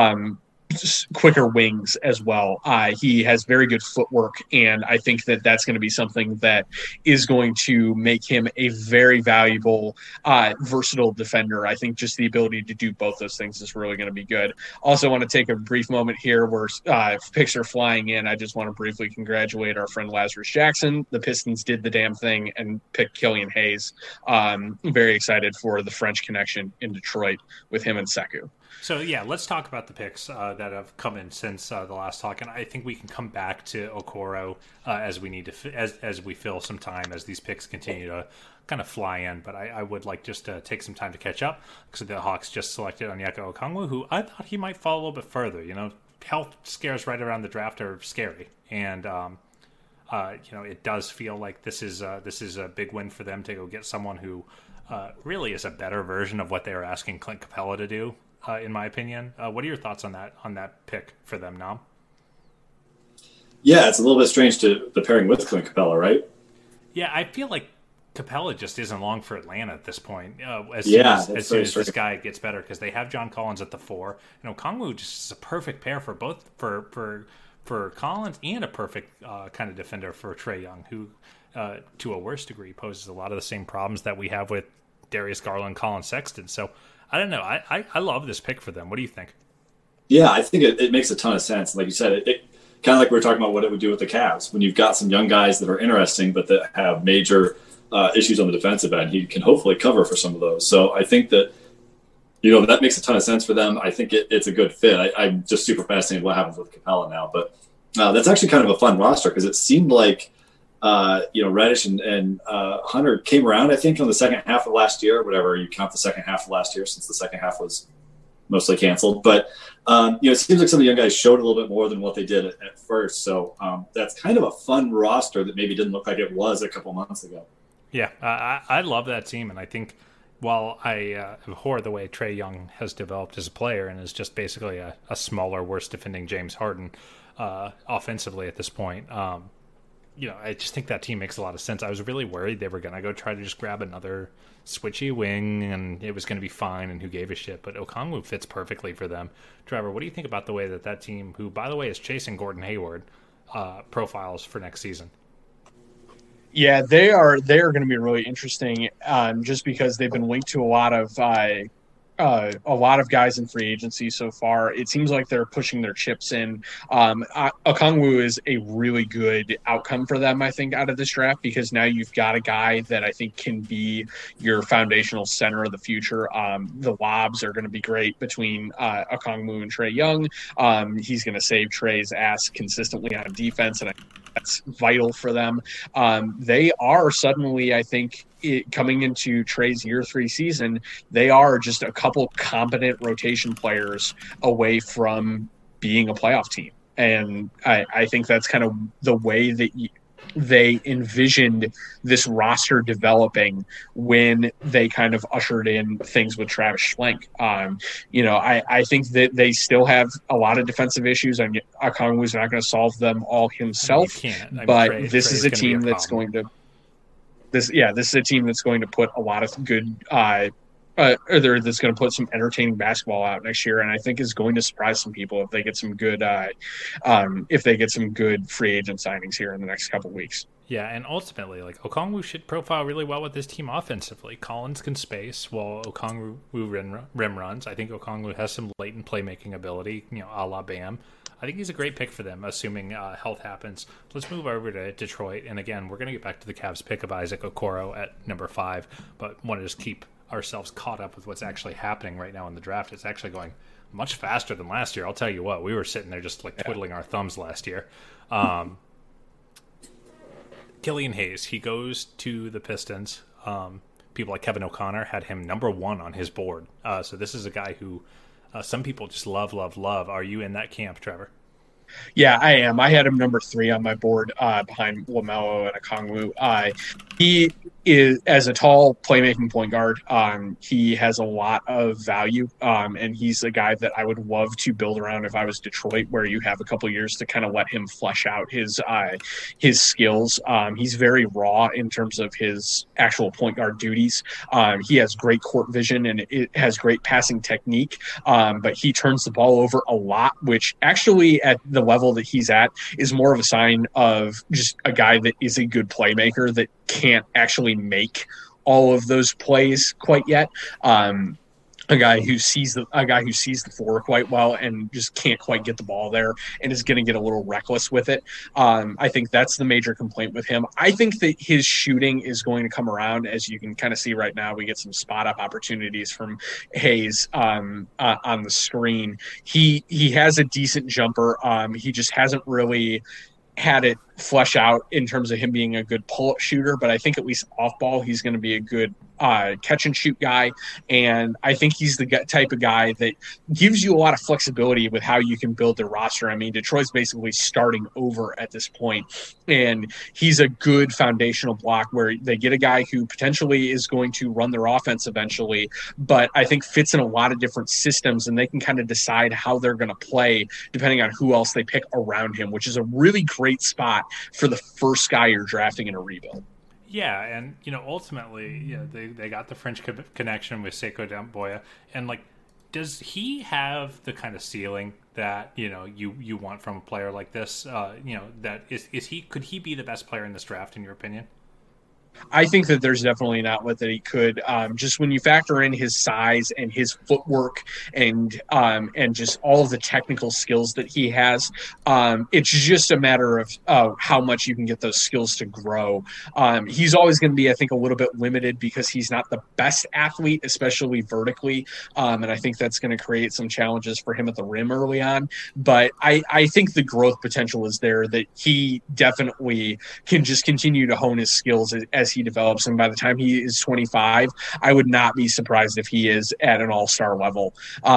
quicker wings as well. He has very good footwork, and I think that that's going to be something that is going to make him a very valuable, versatile defender. I think just the ability to do both those things is really going to be good. Also want to take a brief moment here where picks are flying in. I just want to briefly congratulate our friend Lazarus Jackson. The Pistons did the damn thing and picked Killian Hayes. Very excited for the French connection in Detroit with him and Sekou. So, yeah, let's talk about the picks that have come in since the last talk. And I think we can come back to Okoro as we need to, as we fill some time as these picks continue to kind of fly in. But I would like just to take some time to catch up because the Hawks just selected Onyeka Okongwu, who I thought he might fall a little bit further. Health scares right around the draft are scary. And it does feel like this is a big win for them to go get someone who really is a better version of what they were asking Clint Capella to do, in my opinion. What are your thoughts on that pick for them, Nam? Yeah, it's a little bit strange to the pairing with Clint Capella, right? Yeah, I feel like Capella just isn't long for Atlanta at this point. As soon as this guy gets better, because they have John Collins at the 4. Okongwu just is a perfect pair for both for Collins, and a perfect kind of defender for Trae Young, who to a worse degree poses a lot of the same problems that we have with Darius Garland, Colin Sexton. So I don't know. I love this pick for them. What do you think? Yeah, I think it makes a ton of sense. Like you said, it kind of like we were talking about what it would do with the Cavs. When you've got some young guys that are interesting but that have major issues on the defensive end, he can hopefully cover for some of those. So I think that, that makes a ton of sense for them. I think it's a good fit. I'm just super fascinated what happens with Capella now. But that's actually kind of a fun roster because it seemed like, Reddish and Hunter came around, I think, on the second half of last year, whatever you count the second half of last year, since the second half was mostly canceled. But, it seems like some of the young guys showed a little bit more than what they did at first. So that's kind of a fun roster that maybe didn't look like it was a couple months ago. Yeah, I love that team. And I think while I abhor the way Trae Young has developed as a player and is just basically a smaller, worse defending James Harden offensively at this point, I just think that team makes a lot of sense. I was really worried they were going to go try to just grab another switchy wing and it was going to be fine and who gave a shit. But Okongwu fits perfectly for them. Trevor, what do you think about the way that team, who, by the way, is chasing Gordon Hayward, profiles for next season? Yeah, they are going to be really interesting just because they've been linked to a lot of guys in free agency so far. It seems like they're pushing their chips in. Okongwu is a really good outcome for them, I think, out of this draft, because now you've got a guy that I think can be your foundational center of the future. The lobs are going to be great between Okongwu and Trae Young. He's going to save Trae's ass consistently on defense, and I think that's vital for them. They are suddenly, I think, coming into Trae's year 3 season, they are just a couple competent rotation players away from being a playoff team. And I think that's kind of the way that they envisioned this roster developing when they kind of ushered in things with Travis Schlenk. I think that they still have a lot of defensive issues. I mean, Okongwu's not going to solve them all himself, but this is a team that's going to this is a team that's going to put a lot of good that's going to put some entertaining basketball out next year, and I think is going to surprise some people if they get some good free agent signings here in the next couple of weeks. Yeah, and ultimately, Okongwu should profile really well with this team offensively. Collins can space while Okongwu rim runs. I think Okongwu has some latent playmaking ability, a la Bam. I think he's a great pick for them, assuming health happens. Let's move over to Detroit, and again, we're going to get back to the Cavs pick of Isaac Okoro at number 5, but want to just keep ourselves caught up with what's actually happening right now in the draft. It's actually going much faster than last year. I'll tell you what, we were sitting there just twiddling our thumbs last year. Killian Hayes, he goes to the Pistons. People like Kevin O'Connor had him number 1 on his board. So this is a guy who some people just love. Are you in that camp, Trevor? Yeah, I am. I had him number 3 on my board behind LaMelo and Okongwu. He is, as a tall playmaking point guard, he has a lot of value, and he's a guy that I would love to build around if I was Detroit, where you have a couple years to kind of let him flesh out his skills. He's very raw in terms of his actual point guard duties. He has great court vision and it has great passing technique, but he turns the ball over a lot, which actually at the level that he's at is more of a sign of just a guy that is a good playmaker that can't actually make all of those plays quite yet. A guy who sees the floor quite well and just can't quite get the ball there and is going to get a little reckless with it. I think that's the major complaint with him. I think that his shooting is going to come around, as you can kind of see right now. We get some spot up opportunities from Hayes on the screen. He has a decent jumper. He just hasn't really had it flesh out in terms of him being a good pull-up shooter, but I think at least off ball, he's going to be a good catch and shoot guy. And I think he's the type of guy that gives you a lot of flexibility with how you can build their roster. I mean, Detroit's basically starting over at this point, and he's a good foundational block where they get a guy who potentially is going to run their offense eventually, but I think fits in a lot of different systems, and they can kind of decide how they're going to play depending on who else they pick around him, which is a really great spot for the first guy you're drafting in a rebuild. Yeah, and ultimately, they got the French connection with Sekou Doumbouya, and does he have the kind of ceiling that you want from a player like this? That could he be the best player in this draft in your opinion? I think that there's definitely an outlet that he could. Just when you factor in his size and his footwork and just all of the technical skills that he has, it's just a matter of how much you can get those skills to grow. He's always going to be, I think, a little bit limited because he's not the best athlete, especially vertically, and I think that's going to create some challenges for him at the rim early on. But I think the growth potential is there, that he definitely can just continue to hone his skills as he develops, and by the time he is 25, I would not be surprised if he is at an all-star level,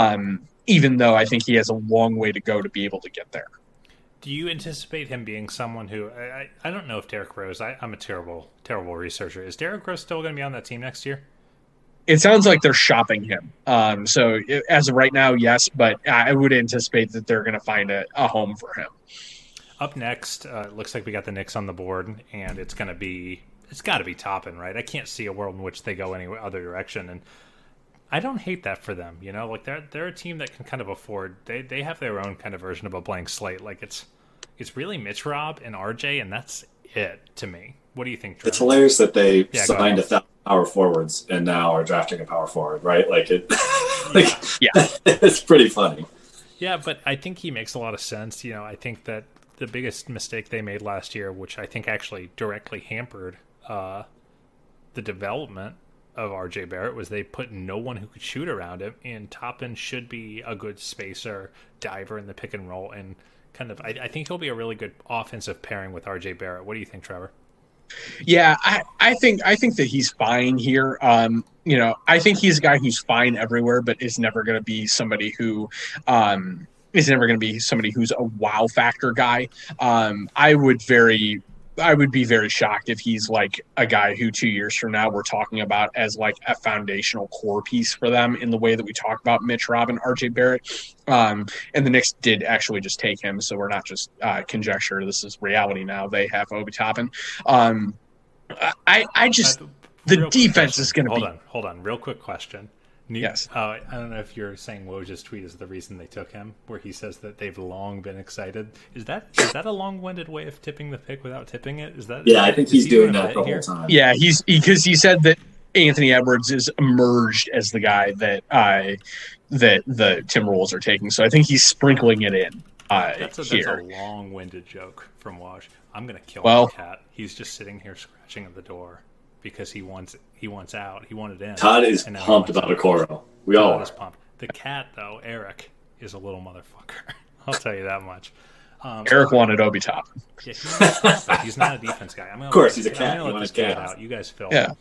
even though I think he has a long way to go to be able to get there. Do you anticipate him being someone who I don't know if Derrick Rose, I'm a terrible researcher, is Derrick Rose still going to be on that team next year? It sounds like they're shopping him, so as of right now, yes, but I would anticipate that they're going to find a home for him. Up next, it looks like we got the Knicks on the board, and it's got to be Toppin, right? I can't see a world in which they go any other direction, and I don't hate that for them. They're a team that can kind of afford. They have their own kind of version of a blank slate. It's really Mitch Rob and RJ, and that's it to me. What do you think, Trevor? It's hilarious that they signed 1,000 power forwards and now are drafting a power forward, right? It's pretty funny. Yeah, but I think he makes a lot of sense. I think that the biggest mistake they made last year, which I think actually directly hampered the development of RJ Barrett, was they put no one who could shoot around him, and Toppin should be a good spacer, diver in the pick and roll, and kind of I think he'll be a really good offensive pairing with RJ Barrett. What do you think, Trevor? Yeah, I think that he's fine here. I think he's a guy who's fine everywhere, but is never going to be somebody who who's a wow factor guy. I would be very shocked if he's like a guy who 2 years from now we're talking about as like a foundational core piece for them in the way that we talk about Mitch Rob and RJ Barrett. And the Knicks did actually just take him, so we're not just conjecture. This is reality now. They have Obi Toppin. The defense is going to be... Hold on. Real quick question. Yes. I don't know if you're saying Woj's tweet is the reason they took him, where he says that they've long been excited. Is that a long-winded way of tipping the pick without tipping it? I think he's doing that the whole time. Yeah, because he said that Anthony Edwards is emerged as the guy that the Timberwolves are taking. So I think he's sprinkling it in that's here. a long-winded joke from Woj. I'm going to kill the cat. He's just sitting here scratching at the door because he wants out. He wanted in. Todd is pumped about Okoro. We all are. Pumped. The cat, though, Eric, is a little motherfucker. I'll tell you that much. Eric wanted Obi Toppin. Yeah, he's not a defense guy. Of course, he's a cat. I'm going to let this out. You guys fill. Yeah.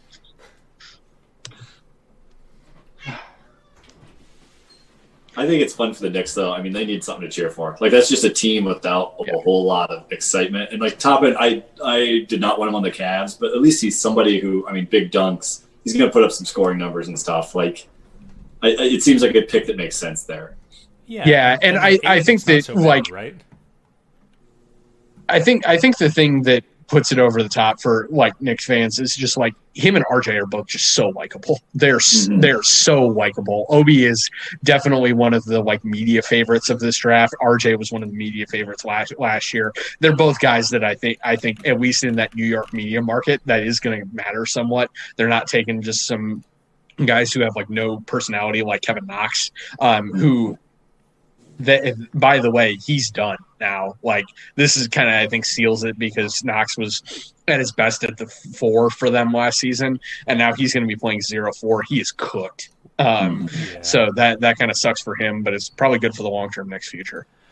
I think it's fun for the Knicks, though. I mean, they need something to cheer for. That's just a team without a whole lot of excitement. And Toppin, I did not want him on the Cavs, but at least he's somebody who, big dunks. He's going to put up some scoring numbers and stuff. It seems like a pick that makes sense there. Yeah, and I think that right? I think the thing that puts it over the top for Knicks fans is just him and RJ are both just so likable. They're so likable. Obi is definitely one of the media favorites of this draft. RJ was one of the media favorites last year. They're both guys that I think at least in that New York media market that is going to matter somewhat. They're not taking just some guys who have no personality like Kevin Knox, who. By the way, he's done now. This is kind of, I think, seals it because Knox was at his best at the 4 for them last season, and now he's going to be playing 0-4. He is cooked. So that kind of sucks for him, but it's probably good for the long-term Knicks future.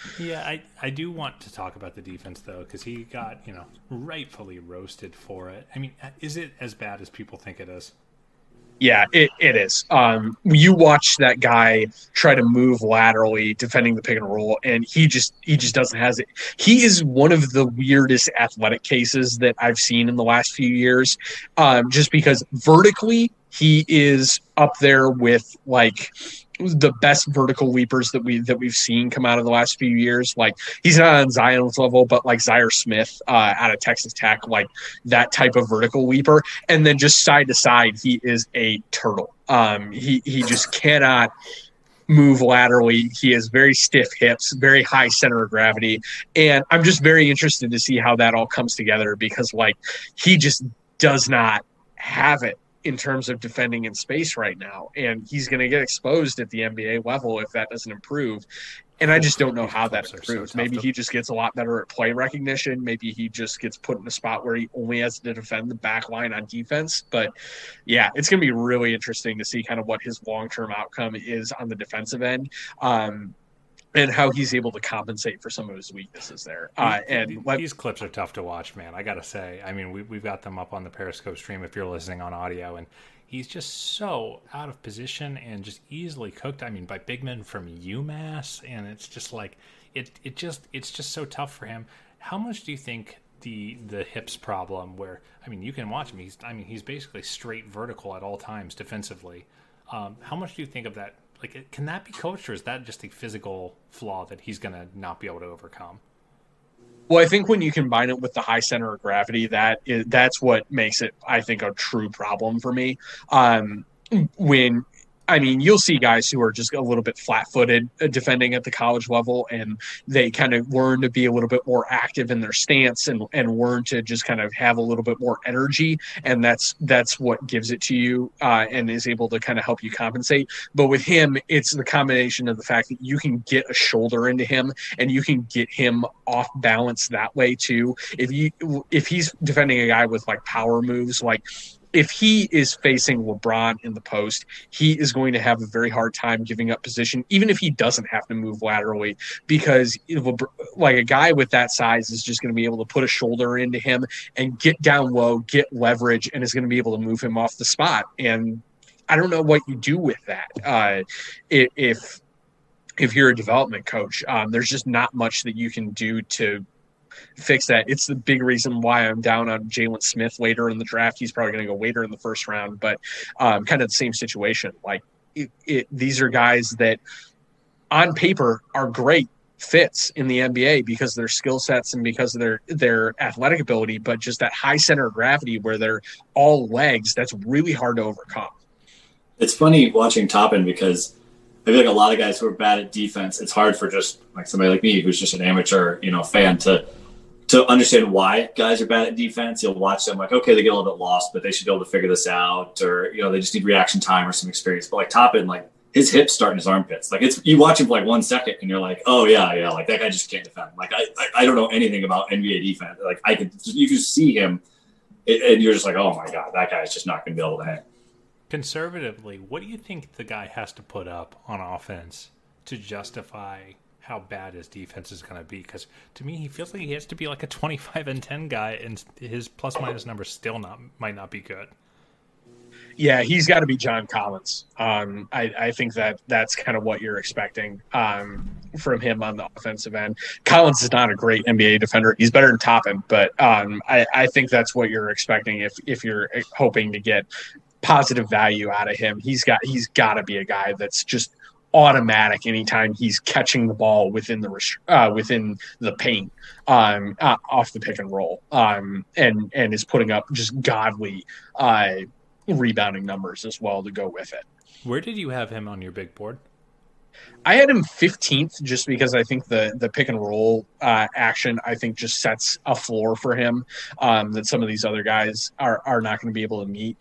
Yeah, I do want to talk about the defense, though, because he got, rightfully roasted for it. I mean, is it as bad as people think it is? Yeah, it is. You watch that guy try to move laterally, defending the pick and roll, and he just doesn't have it. He is one of the weirdest athletic cases that I've seen in the last few years, just because vertically he is up there with like the best vertical leapers that we've seen come out of the last few years. Like, he's not on Zion's level, but like Zaire Smith out of Texas Tech, like that type of vertical leaper. And then just side to side, he is a turtle. He just cannot move laterally. He has very stiff hips, very high center of gravity. And I'm just very interested to see how that all comes together, because like he just does not have it in terms of defending in space right now. And he's going to get exposed at the NBA level if that doesn't improve. And I just don't know how that improves. Maybe he just gets a lot better at play recognition. Maybe he just gets put in a spot where he only has to defend the back line on defense. But yeah, it's going to be really interesting to see kind of what his long-term outcome is on the defensive end. And how he's able to compensate for some of his weaknesses there. These clips are tough to watch, man. I got to say. I mean, we've got them up on the Periscope stream if you're listening on audio, and he's just so out of position and just easily cooked. I mean, by big men from UMass, and it's just like it's just so tough for him. How much do you think the hips problem, where I mean, you can watch him. He's basically straight vertical at all times defensively. How much do you think of that? Like, can that be coached, or is that just a physical flaw that he's going to not be able to overcome? Well, I think when you combine it with the high center of gravity, that's what makes it, I think, a true problem for me. You'll see guys who are just a little bit flat-footed defending at the college level, and they kind of learn to be a little bit more active in their stance and learn to just kind of have a little bit more energy, and that's what gives it to you and is able to kind of help you compensate. But with him, it's the combination of the fact that you can get a shoulder into him and you can get him off balance that way too. If he's defending a guy with like power moves, like if he is facing LeBron in the post, he is going to have a very hard time giving up position, even if he doesn't have to move laterally, because like a guy with that size is just going to be able to put a shoulder into him and get down low, get leverage, and is going to be able to move him off the spot. And I don't know what you do with that. If you're a development coach, there's just not much that you can do to fix that. It's the big reason why I'm down on Jalen Smith later in the draft. He's probably going to go later in the first round, but kind of the same situation. Like these are guys that on paper are great fits in the NBA because of their skill sets and because of their athletic ability, but just that high center of gravity where they're all legs, that's really hard to overcome. It's funny watching Toppin because I feel like a lot of guys who are bad at defense, it's hard for just like somebody like me who's just an amateur, fan to understand why guys are bad at defense. You'll watch them like, okay, they get a little bit lost, but they should be able to figure this out, or they just need reaction time or some experience. But like Toppin, like his hips start in his armpits. Like you watch him for like 1 second and you're like, oh yeah, like that guy just can't defend. Like I don't know anything about NBA defense. Like you just see him and you're just like, oh my God, that guy's just not going to be able to hang. Conservatively, what do you think the guy has to put up on offense to justify how bad his defense is going to be? Because to me, he feels like he has to be like a 25-10 guy, and his plus-minus numbers still might not be good. Yeah, he's got to be John Collins. I think that's kind of what you're expecting from him on the offensive end. Collins is not a great NBA defender. He's better than Toppin, but I think that's what you're expecting if you're hoping to get positive value out of him. He's got to be a guy that's just automatic anytime he's catching the ball within the paint off the pick and roll and is putting up just godly rebounding numbers as well to go with it. Where did you have him on your big board? I had him 15th just because I think the pick and roll action I think just sets a floor for him that some of these other guys are not going to be able to meet.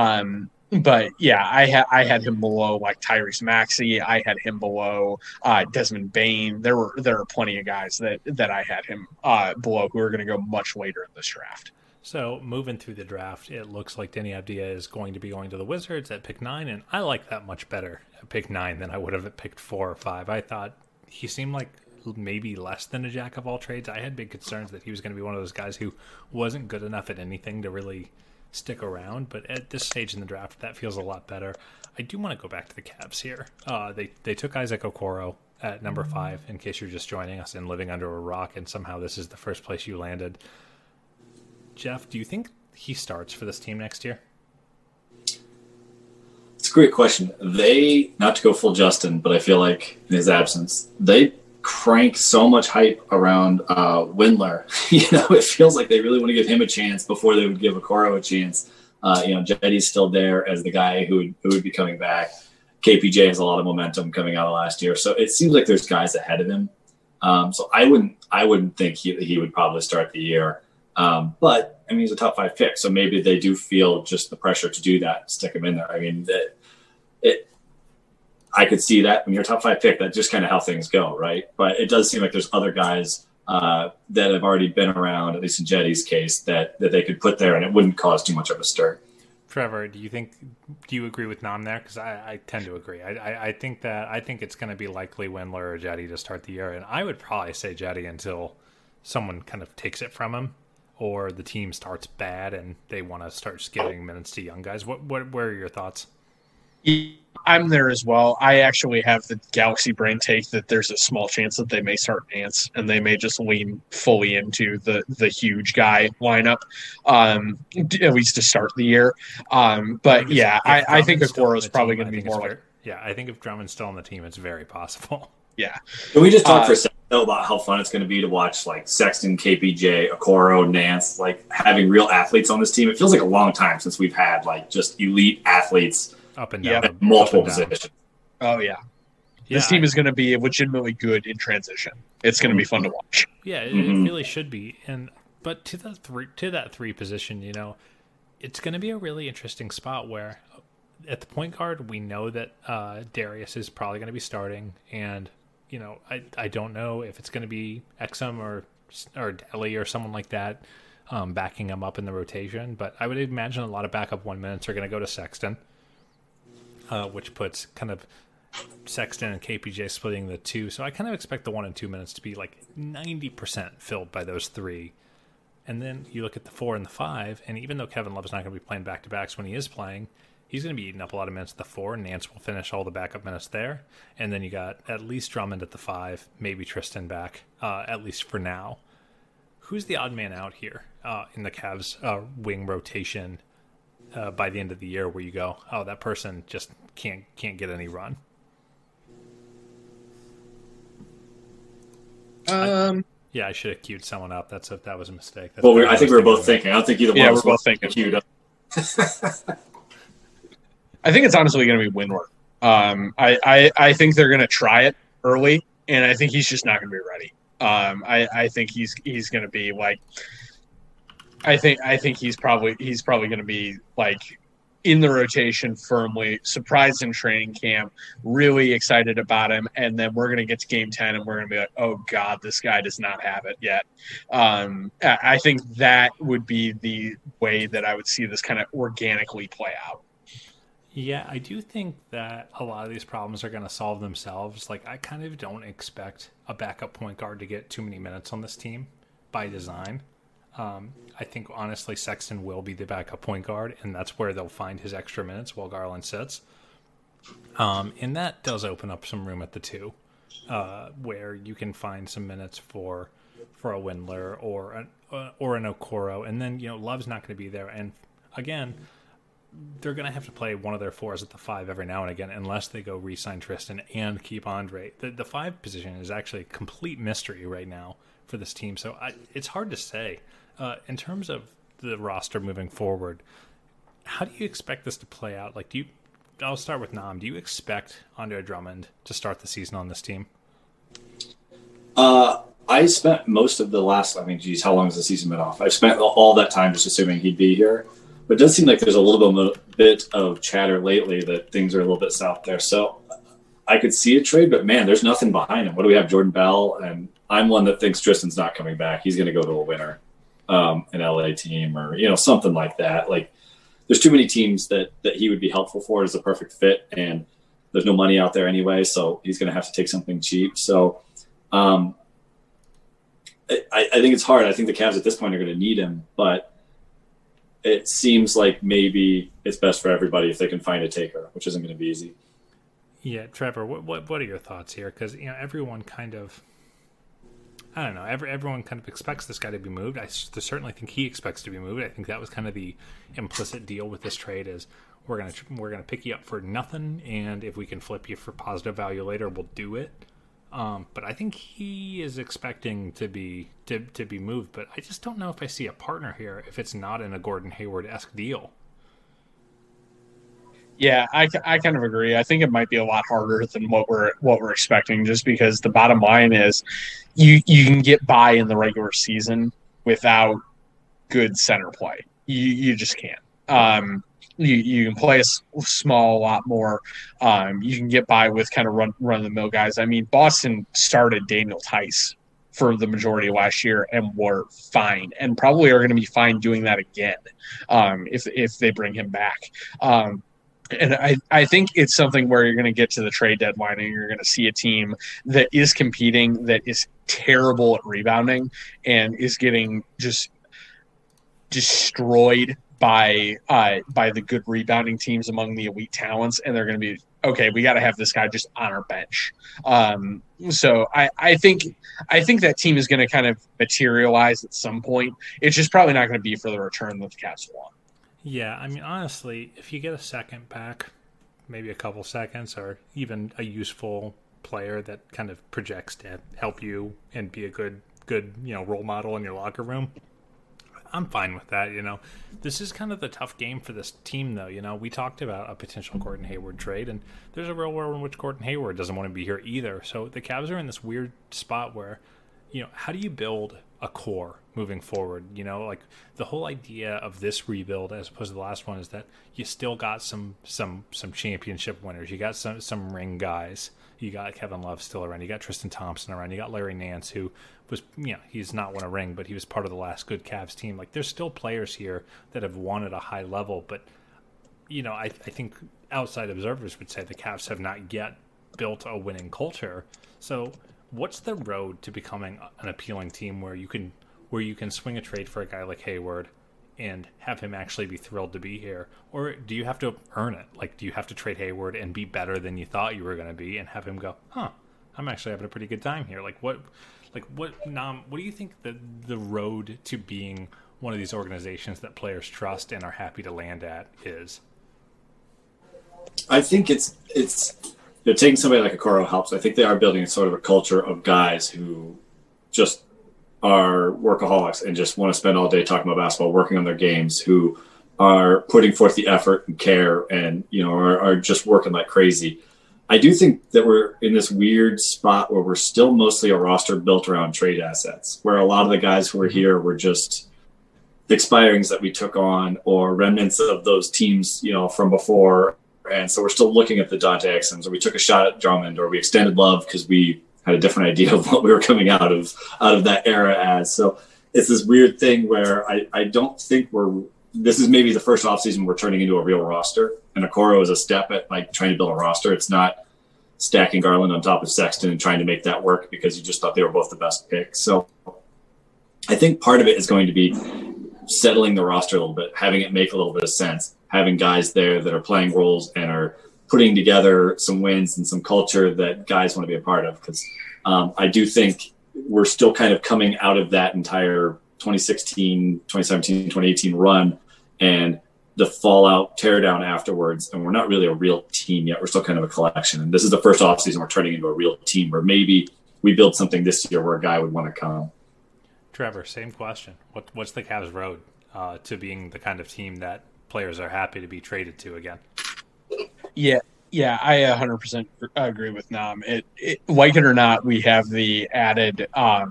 But yeah, I had him below like Tyrese Maxey. I had him below Desmond Bane. There are plenty of guys that I had him below who are going to go much later in this draft. So moving through the draft, it looks like Denny Avdia is going to be going to the Wizards at pick 9, and I like that much better at pick 9 than I would have at pick 4 or 5. I thought he seemed like maybe less than a jack of all trades. I had big concerns that he was going to be one of those guys who wasn't good enough at anything to really stick around. But at this stage in the draft, that feels a lot better. I do want to go back to the Cavs here. They took Isaac Okoro at number 5, in case you're just joining us and living under a rock, and somehow this is the first place you landed. Jeff, do you think he starts for this team next year? It's a great question. They, not to go full Justin, but I feel like in his absence, they crank so much hype around Windler. It feels like they really want to give him a chance before they would give Okoro a chance. Jetty's still there as the guy who would be coming back. KPJ has a lot of momentum coming out of last year, so it seems like there's guys ahead of him. So I wouldn't think he would probably start the year. But I mean, he's a top 5 pick, so maybe they do feel just the pressure to do that, stick him in there. I mean, I could see that when you're a top 5 pick, that's just kind of how things go, right? But it does seem like there's other guys that have already been around, at least in Jetty's case, that they could put there and it wouldn't cause too much of a stir. Trevor, do you agree with Nam there? Because I tend to agree. I think it's going to be likely Windler or Jetty to start the year, and I would probably say Jetty until someone kind of takes it from him, or the team starts bad and they want to start giving minutes to young guys. What are your thoughts? I'm there as well. I actually have the Galaxy brain take that there's a small chance that they may start Nance and they may just lean fully into the huge guy lineup, at least to start the year. But yeah, I think Okoro is probably going to be more like. Yeah, I think if Drummond's still on the team, it's very possible. Yeah. Can we just talk for a second though about how fun it's going to be to watch like Sexton, KPJ, Okoro, Nance, like having real athletes on this team? It feels like a long time since we've had like just elite athletes up and down, at multiple positions. Oh yeah. This team is going to be legitimately good in transition. It's going to be fun to watch. Yeah, it really should be. But to that 3 position, it's going to be a really interesting spot where at the point guard, we know that Darius is probably going to be starting, and I don't know if it's going to be Exum or Delly or someone like that backing him up in the rotation. But I would imagine a lot of backup 1 minutes are going to go to Sexton, which puts kind of Sexton and KPJ splitting the 2. So I kind of expect the 1 and 2 minutes to be like 90% filled by those 3. And then you look at the 4 and the 5, and even though Kevin Love's not going to be playing back-to-backs when he is playing, he's going to be eating up a lot of minutes at the 4. Nance will finish all the backup minutes there. And then you got at least Drummond at the 5, maybe Tristan back, at least for now. Who's the odd man out here in the Cavs wing rotation by the end of the year where you go, oh, that person just can't get any run? Yeah, I should have queued someone up. That was a mistake. I think we were both thinking. I don't think either one of us we're both thinking. Queued up. I think it's honestly going to be Windler. I think they're going to try it early, and I think he's just not going to be ready. I think he's going to be like. I think he's probably going to be like in the rotation firmly, surprised in training camp, really excited about him, and then we're going to get to game 10 and we're going to be like, oh God, this guy does not have it yet. I think that would be the way that I would see this kind of organically play out. Yeah, I do think that a lot of these problems are going to solve themselves. Like, I kind of don't expect a backup point guard to get too many minutes on this team by design. I think, honestly, Sexton will be the backup point guard, and that's where they'll find his extra minutes while Garland sits. And that does open up some room at the 2, where you can find some minutes for a Windler or an Okoro. And then, Love's not going to be there. And, again, they're going to have to play one of their 4s at the 5 every now and again, unless they go re-sign Tristan and keep Andre. The 5 position is actually a complete mystery right now for this team. So it's hard to say. In terms of the roster moving forward, how do you expect this to play out? Like, I'll start with Nam. Do you expect Andre Drummond to start the season on this team? I spent most of the last, how long has the season been off? I've spent all that time just assuming he'd be here. But it does seem like there's a little bit of chatter lately that things are a little bit south there. So I could see a trade, but man, there's nothing behind him. What do we have? Jordan Bell, and I'm one that thinks Tristan's not coming back. He's going to go to a winner, an LA team or something like that. Like, there's too many teams that he would be helpful for as a perfect fit, and there's no money out there anyway, so he's going to have to take something cheap. So I think it's hard. I think the Cavs at this point are going to need him, but it seems like maybe it's best for everybody if they can find a taker, which isn't going to be easy. Yeah, Trevor, what are your thoughts here? Because everyone kind of, I don't know, everyone kind of expects this guy to be moved. I certainly think he expects to be moved. I think that was kind of the implicit deal with this trade is we're gonna pick you up for nothing, and if we can flip you for positive value later, we'll do it. But I think he is expecting to be moved. But I just don't know if I see a partner here if it's not in a Gordon Hayward-esque deal. Yeah, I kind of agree. I think it might be a lot harder than what we're expecting, just because the bottom line is you can get by in the regular season without good center play. You just can't. You can play a small a lot more. You can get by with kind of run of the mill guys. I mean, Boston started Daniel Tice for the majority of last year and were fine, and probably are going to be fine doing that again if they bring him back. And I think it's something where you're going to get to the trade deadline and you're going to see a team that is competing, that is terrible at rebounding, and is getting just destroyed by the good rebounding teams among the elite talents. And they're going to be, okay, we got to have this guy just on our bench. So I think that team is going to kind of materialize at some point. It's just probably not going to be for the return that the Cavs want. Yeah, I mean, honestly, if you get a second back, maybe a couple seconds, or even a useful player that kind of projects to help you and be a good role model in your locker room, I'm fine with that. This is kind of the tough game for this team, though. We talked about a potential Gordon Hayward trade, and there's a real world in which Gordon Hayward doesn't want to be here either. So the Cavs are in this weird spot where, how do you build a core moving forward? Like the whole idea of this rebuild as opposed to the last one is that you still got some championship winners. You got some ring guys. You got Kevin Love still around. You got Tristan Thompson around. You got Larry Nance, who was, he's not won a ring, but he was part of the last good Cavs team. Like there's still players here that have won at a high level, but I think outside observers would say the Cavs have not yet built a winning culture. So what's the road to becoming an appealing team where you can swing a trade for a guy like Hayward and have him actually be thrilled to be here? Or do you have to earn it? Like, do you have to trade Hayward and be better than you thought you were going to be and have him go, I'm actually having a pretty good time here? What do you think the road to being one of these organizations that players trust and are happy to land at is? I think it's taking somebody like Okoro helps. I think they are building sort of a culture of guys who just are workaholics and just want to spend all day talking about basketball, working on their games, who are putting forth the effort and care and, are just working like crazy. I do think that we're in this weird spot where we're still mostly a roster built around trade assets, where a lot of the guys who are here were just expirings that we took on or remnants of those teams, from before. And so we're still looking at the Dante Exums, or we took a shot at Drummond, or we extended Love because we had a different idea of what we were coming out of that era as. So it's this weird thing where I don't think this is maybe the first offseason we're turning into a real roster. And Okoro is a step at like trying to build a roster. It's not stacking Garland on top of Sexton and trying to make that work because you just thought they were both the best picks. So I think part of it is going to be settling the roster a little bit, having it make a little bit of sense, having guys there that are playing roles and are putting together some wins and some culture that guys want to be a part of. Because I do think we're still kind of coming out of that entire 2016, 2017, 2018 run and the fallout teardown afterwards. And we're not really a real team yet. We're still kind of a collection. And this is the first offseason we're turning into a real team where maybe we build something this year where a guy would want to come. Trevor, same question. What's the Cavs' road to being the kind of team that players are happy to be traded to again? Yeah, I 100% agree with Nam. Like it or not, we have the added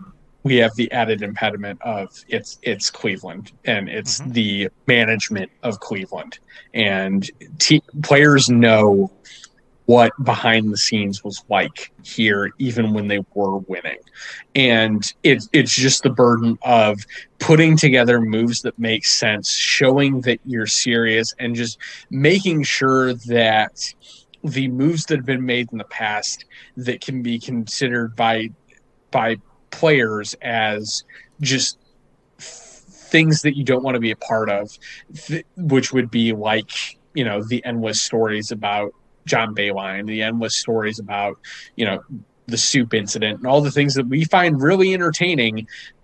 impediment of it's Cleveland, and it's the management of Cleveland, and players know what behind the scenes was like here, even when they were winning. And it's just the burden of putting together moves that make sense, showing that you're serious, and just making sure that the moves that have been made in the past that can be considered by by players as just things that you don't want to be a part of, which would be like, you know, the endless stories about John Bayline, the endless stories about, you know, the soup incident and all the things that we find really entertaining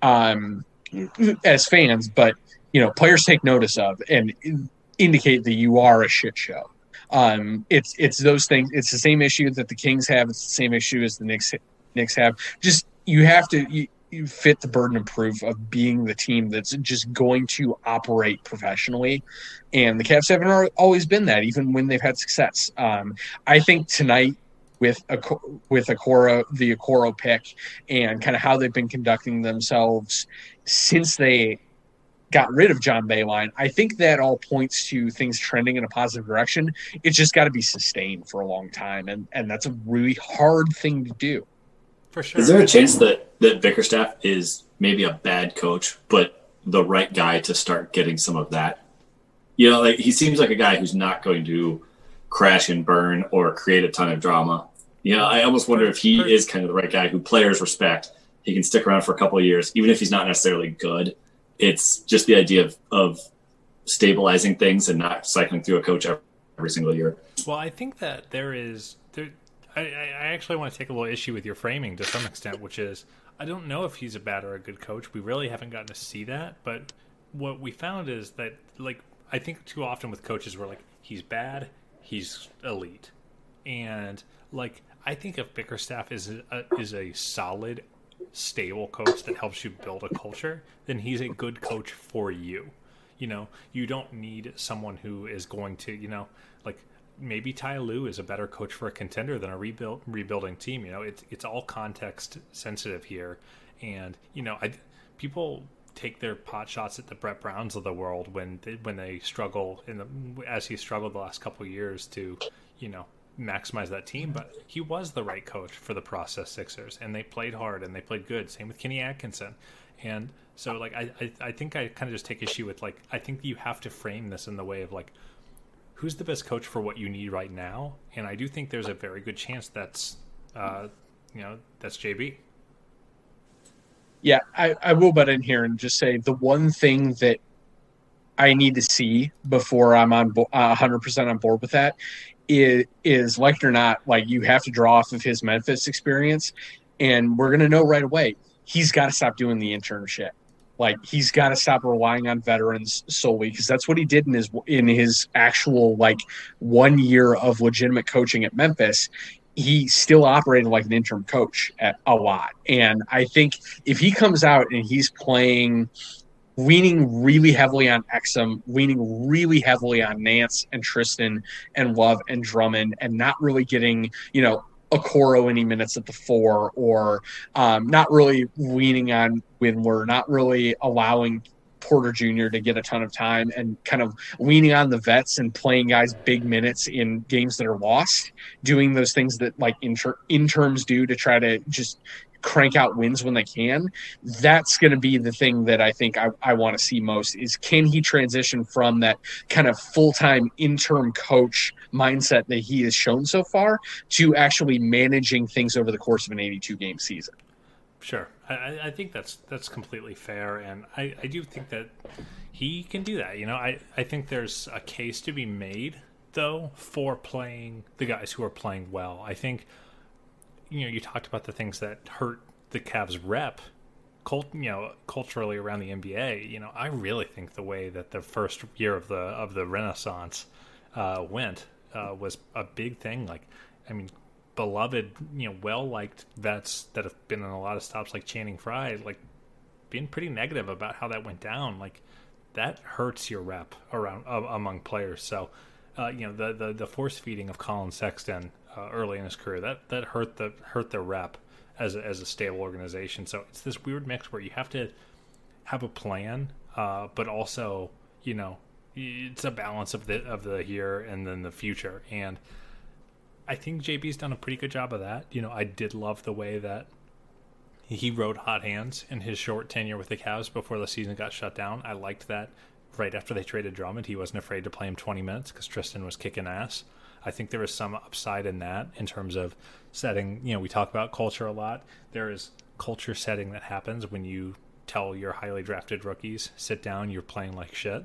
as fans, but, you know, players take notice of and indicate that you are a shit show. It's those things. It's the same issue that the Kings have. It's the same issue as the Knicks have. Just, you have to, you fit the burden of proof of being the team that's just going to operate professionally. And the Cavs haven't always been that, even when they've had success. I think tonight with the Okoro pick and kind of how they've been conducting themselves since they got rid of John Bayline, I think that all points to things trending in a positive direction. It's just got to be sustained for a long time. And that's a really hard thing to do. For sure. Is there a chance that Bickerstaff is maybe a bad coach, but the right guy to start getting some of that? You know, like, he seems like a guy who's not going to crash and burn or create a ton of drama. You know, I almost wonder if he is kind of the right guy who players respect. He can stick around for a couple of years, even if he's not necessarily good. It's just the idea of stabilizing things and not cycling through a coach every single year. Well, I think that I actually want to take a little issue with your framing to some extent, which is, I don't know if he's a bad or a good coach. We really haven't gotten to see that. But what we found is that, like, I think too often with coaches, we're like, he's bad, he's elite. And, like, I think if Bickerstaff is a solid, stable coach that helps you build a culture, then he's a good coach for you. You know, you don't need someone who is going to, you know, like, maybe Ty Lue is a better coach for a contender than a rebuilding team. You know, it's all context sensitive here. And, you know, people take their pot shots at the Brett Browns of the world when they struggle as he struggled the last couple of years to, you know, maximize that team. But he was the right coach for the process Sixers, and they played hard and they played good. Same with Kenny Atkinson. And so, like, I think I kind of just take issue with, like, I think you have to frame this in the way of, like, who's the best coach for what you need right now? And I do think there's a very good chance that's JB. Yeah, I will butt in here and just say the one thing that I need to see before I'm on 100% on board with that is, like it or not, like, you have to draw off of his Memphis experience, and we're going to know right away, he's got to stop doing the internship. Like, he's got to stop relying on veterans solely, because that's what he did in his actual, like, 1 year of legitimate coaching at Memphis. He still operated like an interim coach at a lot. And I think if he comes out and he's leaning really heavily on Exum, leaning really heavily on Nance and Tristan and Love and Drummond, and not really getting, you know, Okoro any minutes at the 4, or not really leaning on Windler, not really allowing Porter Jr. to get a ton of time, and kind of leaning on the vets and playing guys big minutes in games that are lost, doing those things that, like, interns do to try to just crank out wins when they can. That's going to be the thing that I think I want to see most, is can he transition from that kind of full-time interim coach mindset that he has shown so far to actually managing things over the course of an 82-game season. Sure. I think that's completely fair, and I do think that he can do that. You know, I think there's a case to be made, though, for playing the guys who are playing well. I think, you know, you talked about the things that hurt the Cavs' rep, culturally around the NBA. You know, I really think the way that the first year of the Renaissance went was a big thing. Like, I mean, beloved, you know, well-liked vets that have been in a lot of stops, like Channing Frye, like, being pretty negative about how that went down. Like, that hurts your rep around among players. So, you know, the force feeding of Colin Sexton early in his career, that hurt the rep as a stable organization. So it's this weird mix where you have to have a plan, but also, you know, it's a balance of the here and then the future. And I think JB's done a pretty good job of that. You know, I did love the way that he rode hot hands in his short tenure with the Cavs before the season got shut down. I liked that right after they traded Drummond, he wasn't afraid to play him 20 minutes because Tristan was kicking ass. I think there is some upside in that in terms of setting, you know, we talk about culture a lot. There is culture setting that happens when you tell your highly drafted rookies, sit down, you're playing like shit.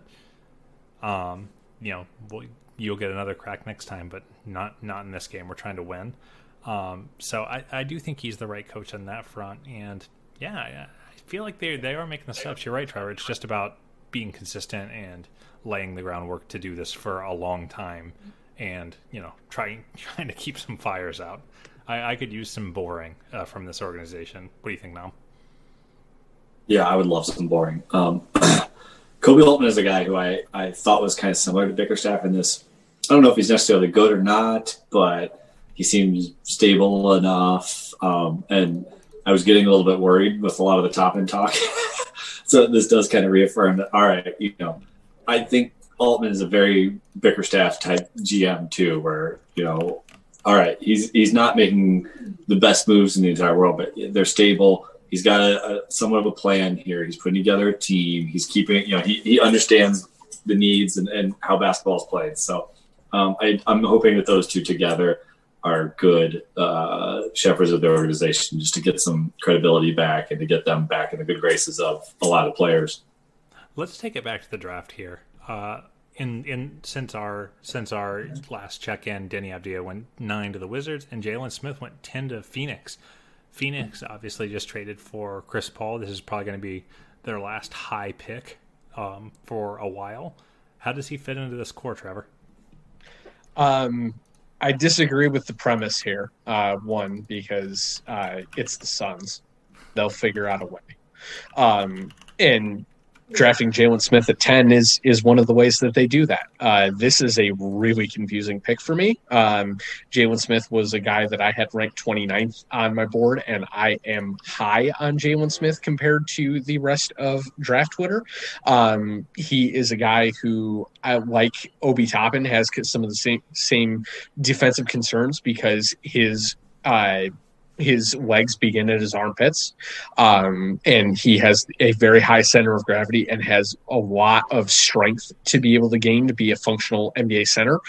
You'll get another crack next time, but not in this game. We're trying to win. So I do think he's the right coach on that front. And I feel like they are making the steps. You're right, Trevor. It's just about being consistent and laying the groundwork to do this for a long time, and trying to keep some fires out. I could use some boring from this organization. What do you think, Mal? Yeah, I would love some boring. Kobe Altman is a guy who I thought was kind of similar to Bickerstaff in this. I don't know if he's necessarily good or not, but he seems stable enough. And I was getting a little bit worried with a lot of the top end talk. So this does kind of reaffirm that, all right, I think Altman is a very Bickerstaff type GM too, where, all right, he's not making the best moves in the entire world, but they're stable. He's got a somewhat of a plan here. He's putting together a team. He's keeping, he understands the needs and how basketball is played. So I'm hoping that those two together are good shepherds of the organization, just to get some credibility back and to get them back in the good graces of a lot of players. Let's take it back to the draft here. Since our last check-in, Denny Avdia went 9 to the Wizards, and Jalen Smith went 10 to Phoenix. Phoenix obviously just traded for Chris Paul. This is probably going to be their last high pick for a while. How does he fit into this core, Trevor? I disagree with the premise here. One, because it's the Suns. They'll figure out a way. And drafting Jalen Smith at 10 is one of the ways that they do that. This is a really confusing pick for me. Jalen Smith was a guy that I had ranked 29th on my board, and I am high on Jalen Smith compared to the rest of draft Twitter. He is a guy who, like Obi Toppin, has some of the same defensive concerns because his legs begin at his armpits, and he has a very high center of gravity and has a lot of strength to be able to gain to be a functional NBA center.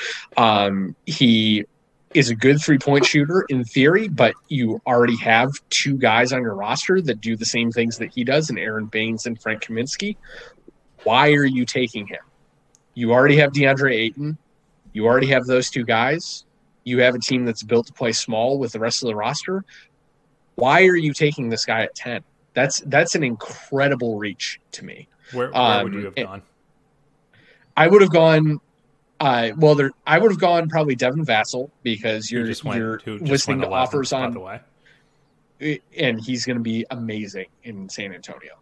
He is a good three-point shooter in theory, but you already have two guys on your roster that do the same things that he does, in Aaron Baines and Frank Kaminsky. Why are you taking him? You already have DeAndre Ayton. You already have those two guys. You have a team that's built to play small with the rest of the roster. Why are you taking this guy at 10? That's an incredible reach to me. Where would you have gone? I would have gone. I would have gone probably Devin Vassell, because you're listening to offers on the way, and he's going to be amazing in San Antonio.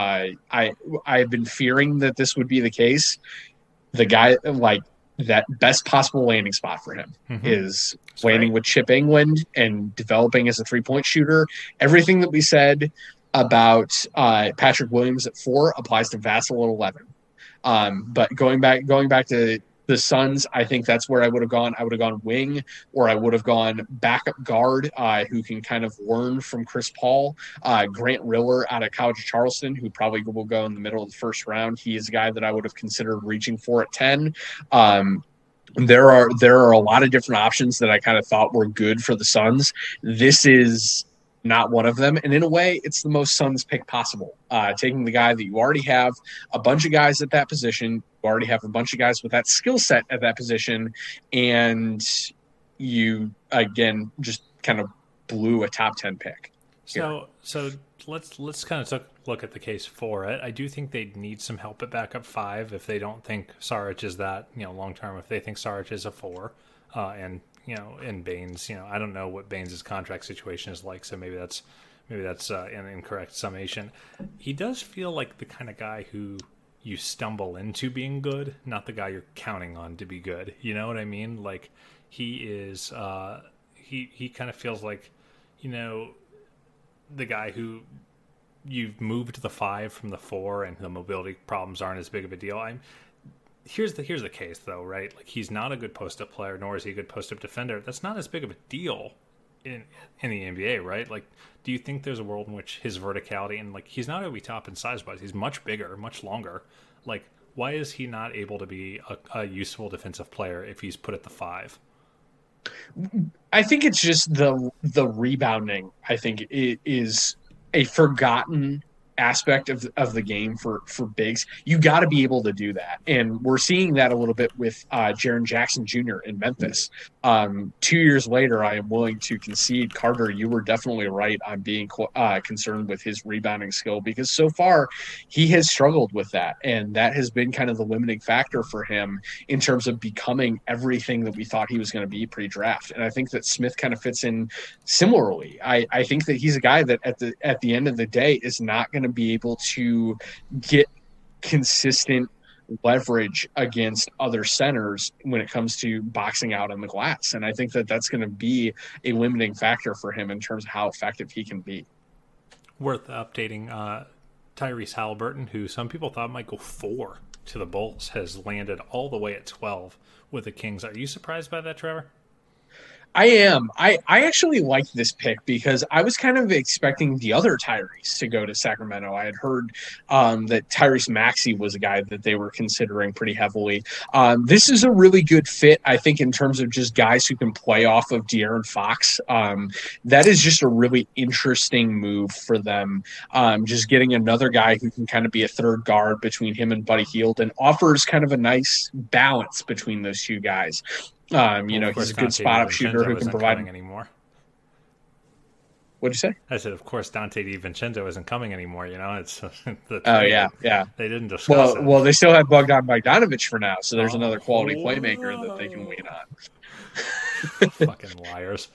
I've been fearing that this would be the case. The guy that best possible landing spot for him is landing with Chip England and developing as a three-point shooter. Everything that we said about Patrick Williams at 4 applies to Vassell at 11. But going back to the Suns, I think that's where I would have gone. I would have gone wing, or I would have gone backup guard who can kind of learn from Chris Paul. Grant Riller out of College of Charleston, who probably will go in the middle of the first round. He is a guy that I would have considered reaching for at 10. There are a lot of different options that I kind of thought were good for the Suns. This is not one of them. And in a way, it's the most Suns pick possible. Taking the guy that you already have a bunch of guys at that position, you already have a bunch of guys with that skill set at that position, and you, again, just kind of blew a top 10 pick. So let's kind of look at the case for it. I do think they need some help at backup 5 if they don't think Saric is that, long term, if they think Saric is a 4, and Baines, I don't know what Baines' contract situation is like, so maybe that's an incorrect summation. He does feel like the kind of guy who you stumble into being good, not the guy you're counting on to be good. You know what I mean? Like, he is, he kind of feels like, the guy who you've moved to the 5 from the 4, and the mobility problems aren't as big of a deal. Here's the case, though, right? Like, he's not a good post-up player, nor is he a good post-up defender. That's not as big of a deal in the NBA, right? Like, do you think there's a world in which his verticality, and he's not Obi Toppin size-wise, he's much bigger, much longer. Like, why is he not able to be a useful defensive player if he's put at the 5? I think it's just the rebounding. I think it is a forgotten aspect of the game for bigs. You got to be able to do that, and we're seeing that a little bit with Jaren Jackson Jr. in Memphis. 2 years later, I am willing to concede, Carter, you were definitely right on being concerned with his rebounding skill, because so far he has struggled with that, and that has been kind of the limiting factor for him in terms of becoming everything that we thought he was going to be pre-draft. And I think that Smith kind of fits in similarly. I think that he's a guy that at the end of the day is not going to be able to get consistent leverage against other centers when it comes to boxing out on the glass. And I think that that's going to be a limiting factor for him in terms of how effective he can be. Worth updating, Tyrese Halliburton, who some people thought might go 4 to the Bulls, has landed all the way at 12 with the Kings. Are you surprised by that, Trevor? I am. I actually like this pick because I was kind of expecting the other Tyrese to go to Sacramento. I had heard that Tyrese Maxey was a guy that they were considering pretty heavily. This is a really good fit, I think, in terms of just guys who can play off of De'Aaron Fox. That is just a really interesting move for them. Just getting another guy who can kind of be a third guard between him and Buddy Hield and offers kind of a nice balance between those two guys. He's a good spot-up shooter who can provide anymore. What'd you say? I said, of course, Dante DiVincenzo isn't coming anymore. It's yeah. They didn't discuss it. Well, they still have Bogdan Bogdanović for now, so there's another quality playmaker that they can lean on. Fucking liars.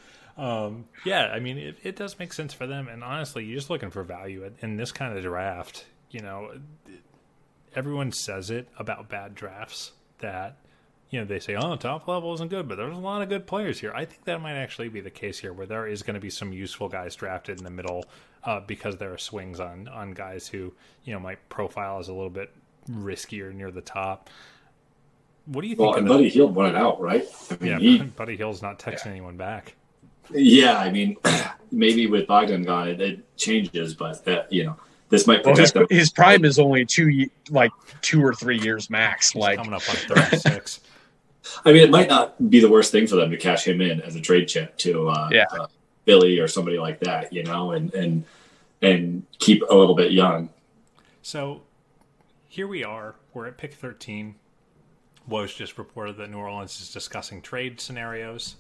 It does make sense for them. And honestly, you're just looking for value in this kind of draft. Everyone says it about bad drafts that. They say, top level isn't good, but there's a lot of good players here. I think that might actually be the case here, where there is going to be some useful guys drafted in the middle because there are swings on guys who, might profile as a little bit riskier near the top. What do you think? Well, and Buddy Hield won it out, right? Buddy Hield's not texting anyone back. Yeah, maybe with Bogdan gone, it changes, but this might protect him. His prime is only 2 or 3 years max. He's coming up on 36. It might not be the worst thing for them to cash him in as a trade chip to Philly or somebody like that, and keep a little bit young. So here we are. We're at pick 13. Woj just reported that New Orleans is discussing trade scenarios.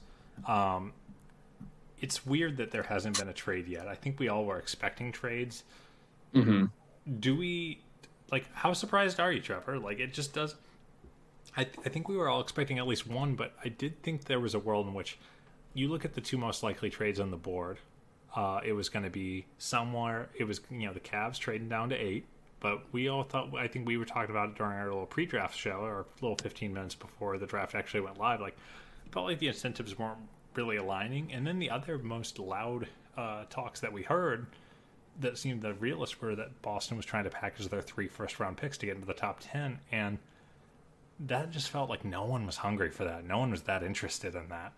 It's weird that there hasn't been a trade yet. I think we all were expecting trades. Mm-hmm. Do we, how surprised are you, Trevor? It just does. I think we were all expecting at least one, but I did think there was a world in which you look at the two most likely trades on the board. It was going to be somewhere. It was, the Cavs trading down to 8, but we all thought, I think we were talking about it during our little pre-draft show, or a little 15 minutes before the draft actually went live. Felt like the incentives weren't really aligning. And then the other most loud talks that we heard that seemed the realest were that Boston was trying to package their 3 first-round picks to get into the top 10, and that just felt like no one was hungry for that. No one was that interested in that,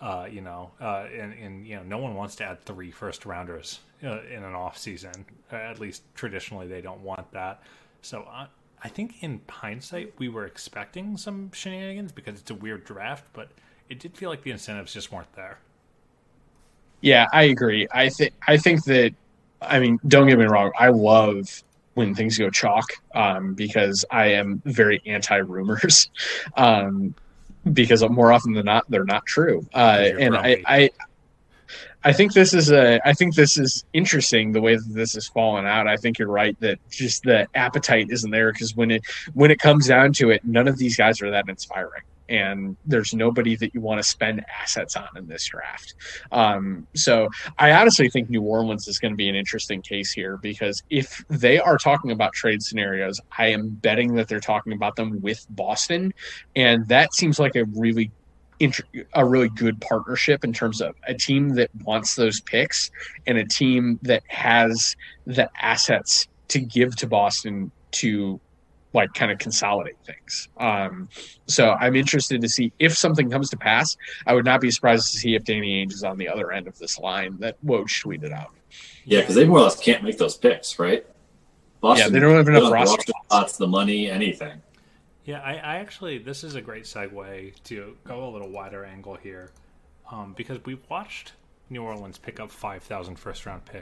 no one wants to add 3 first-rounders in an off-season. At least traditionally, they don't want that. So I think in hindsight, we were expecting some shenanigans because it's a weird draft, but it did feel like the incentives just weren't there. Yeah, I agree. I think that. Don't get me wrong. I love when things go chalk because I am very anti-rumors because more often than not, they're not true. And I think this is interesting the way that this has fallen out. I think you're right that just the appetite isn't there because when it comes down to it, none of these guys are that inspiring. And there's nobody that you want to spend assets on in this draft. So I honestly think New Orleans is going to be an interesting case here because if they are talking about trade scenarios, I am betting that they're talking about them with Boston. And that seems like a really good partnership in terms of a team that wants those picks and a team that has the assets to give to Boston to kind of consolidate things. So I'm interested to see if something comes to pass. I would not be surprised to see if Danny Ainge is on the other end of this line that Woj tweeted out. Yeah, because they more or less can't make those picks, right? Boston, they don't have enough roster spots, the money, anything. Yeah, I actually, this is a great segue to go a little wider angle here because we've watched New Orleans pick up 5,000 first-round picks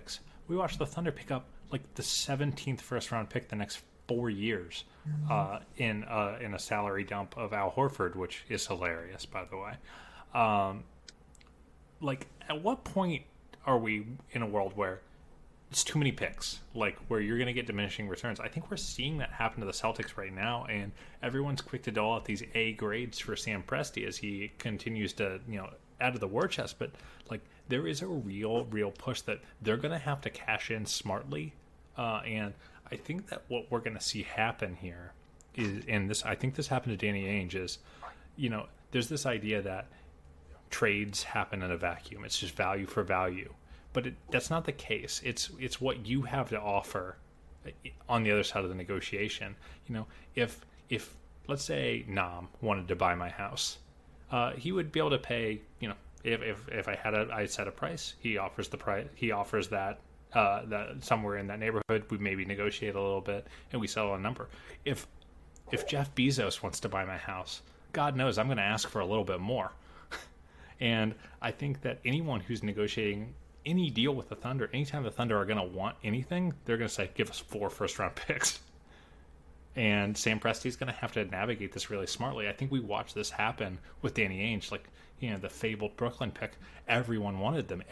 we watched the Thunder pick up like the 17th first round pick the next 4 years in a salary dump of Al Horford, which is hilarious, by the way. Like, at what point are we in a world where it's too many picks, like where you're going to get diminishing returns? I think we're seeing that happen to the Celtics right now, and everyone's quick to dole out these A grades for Sam Presti as he continues to, add to the war chest. But like, there is a real push that they're going to have to cash in smartly, and I think that what we're going to see happen here is, and I think this happened to Danny Ainge, is, there's this idea that trades happen in a vacuum. It's just value for value. But that's not the case. It's what you have to offer on the other side of the negotiation. If let's say Nam wanted to buy my house, he would be able to pay. If I set a price, he offers the price. He offers that somewhere in that neighborhood. We maybe negotiate a little bit and we settle a number. If Jeff Bezos wants to buy my house, God knows I'm going to ask for a little bit more. And I think that anyone who's negotiating any deal with the Thunder, anytime the Thunder are going to want anything, they're going to say, give us 4 first-round picks. And Sam Presti's going to have to navigate this really smartly. I think we watched this happen with Danny Ainge, like, the fabled Brooklyn pick. Everyone wanted them,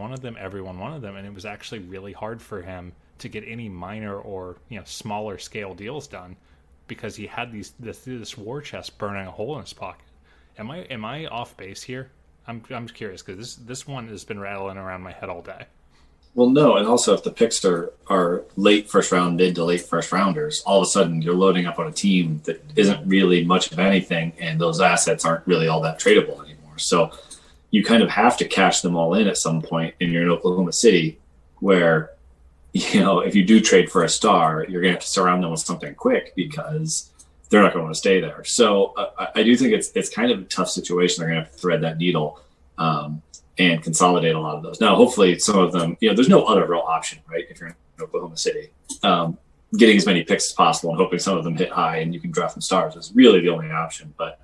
and it was actually really hard for him to get any minor or smaller scale deals done because he had this war chest burning a hole in his pocket. Am I off base here? I'm curious because this one has been rattling around my head all day. Well, no, and also if the picks are late first round, mid to late first rounders, all of a sudden you're loading up on a team that isn't really much of anything, and those assets aren't really all that tradable anymore. So you kind of have to cash them all in at some point, and you're in Oklahoma City, where if you do trade for a star, you're going to have to surround them with something quick because they're not going to want to stay there. So I do think it's kind of a tough situation. They're going to have to thread that needle and consolidate a lot of those. Now, hopefully some of them, there's no other real option, right? If you're in Oklahoma City, getting as many picks as possible and hoping some of them hit high and you can draft some stars is really the only option. But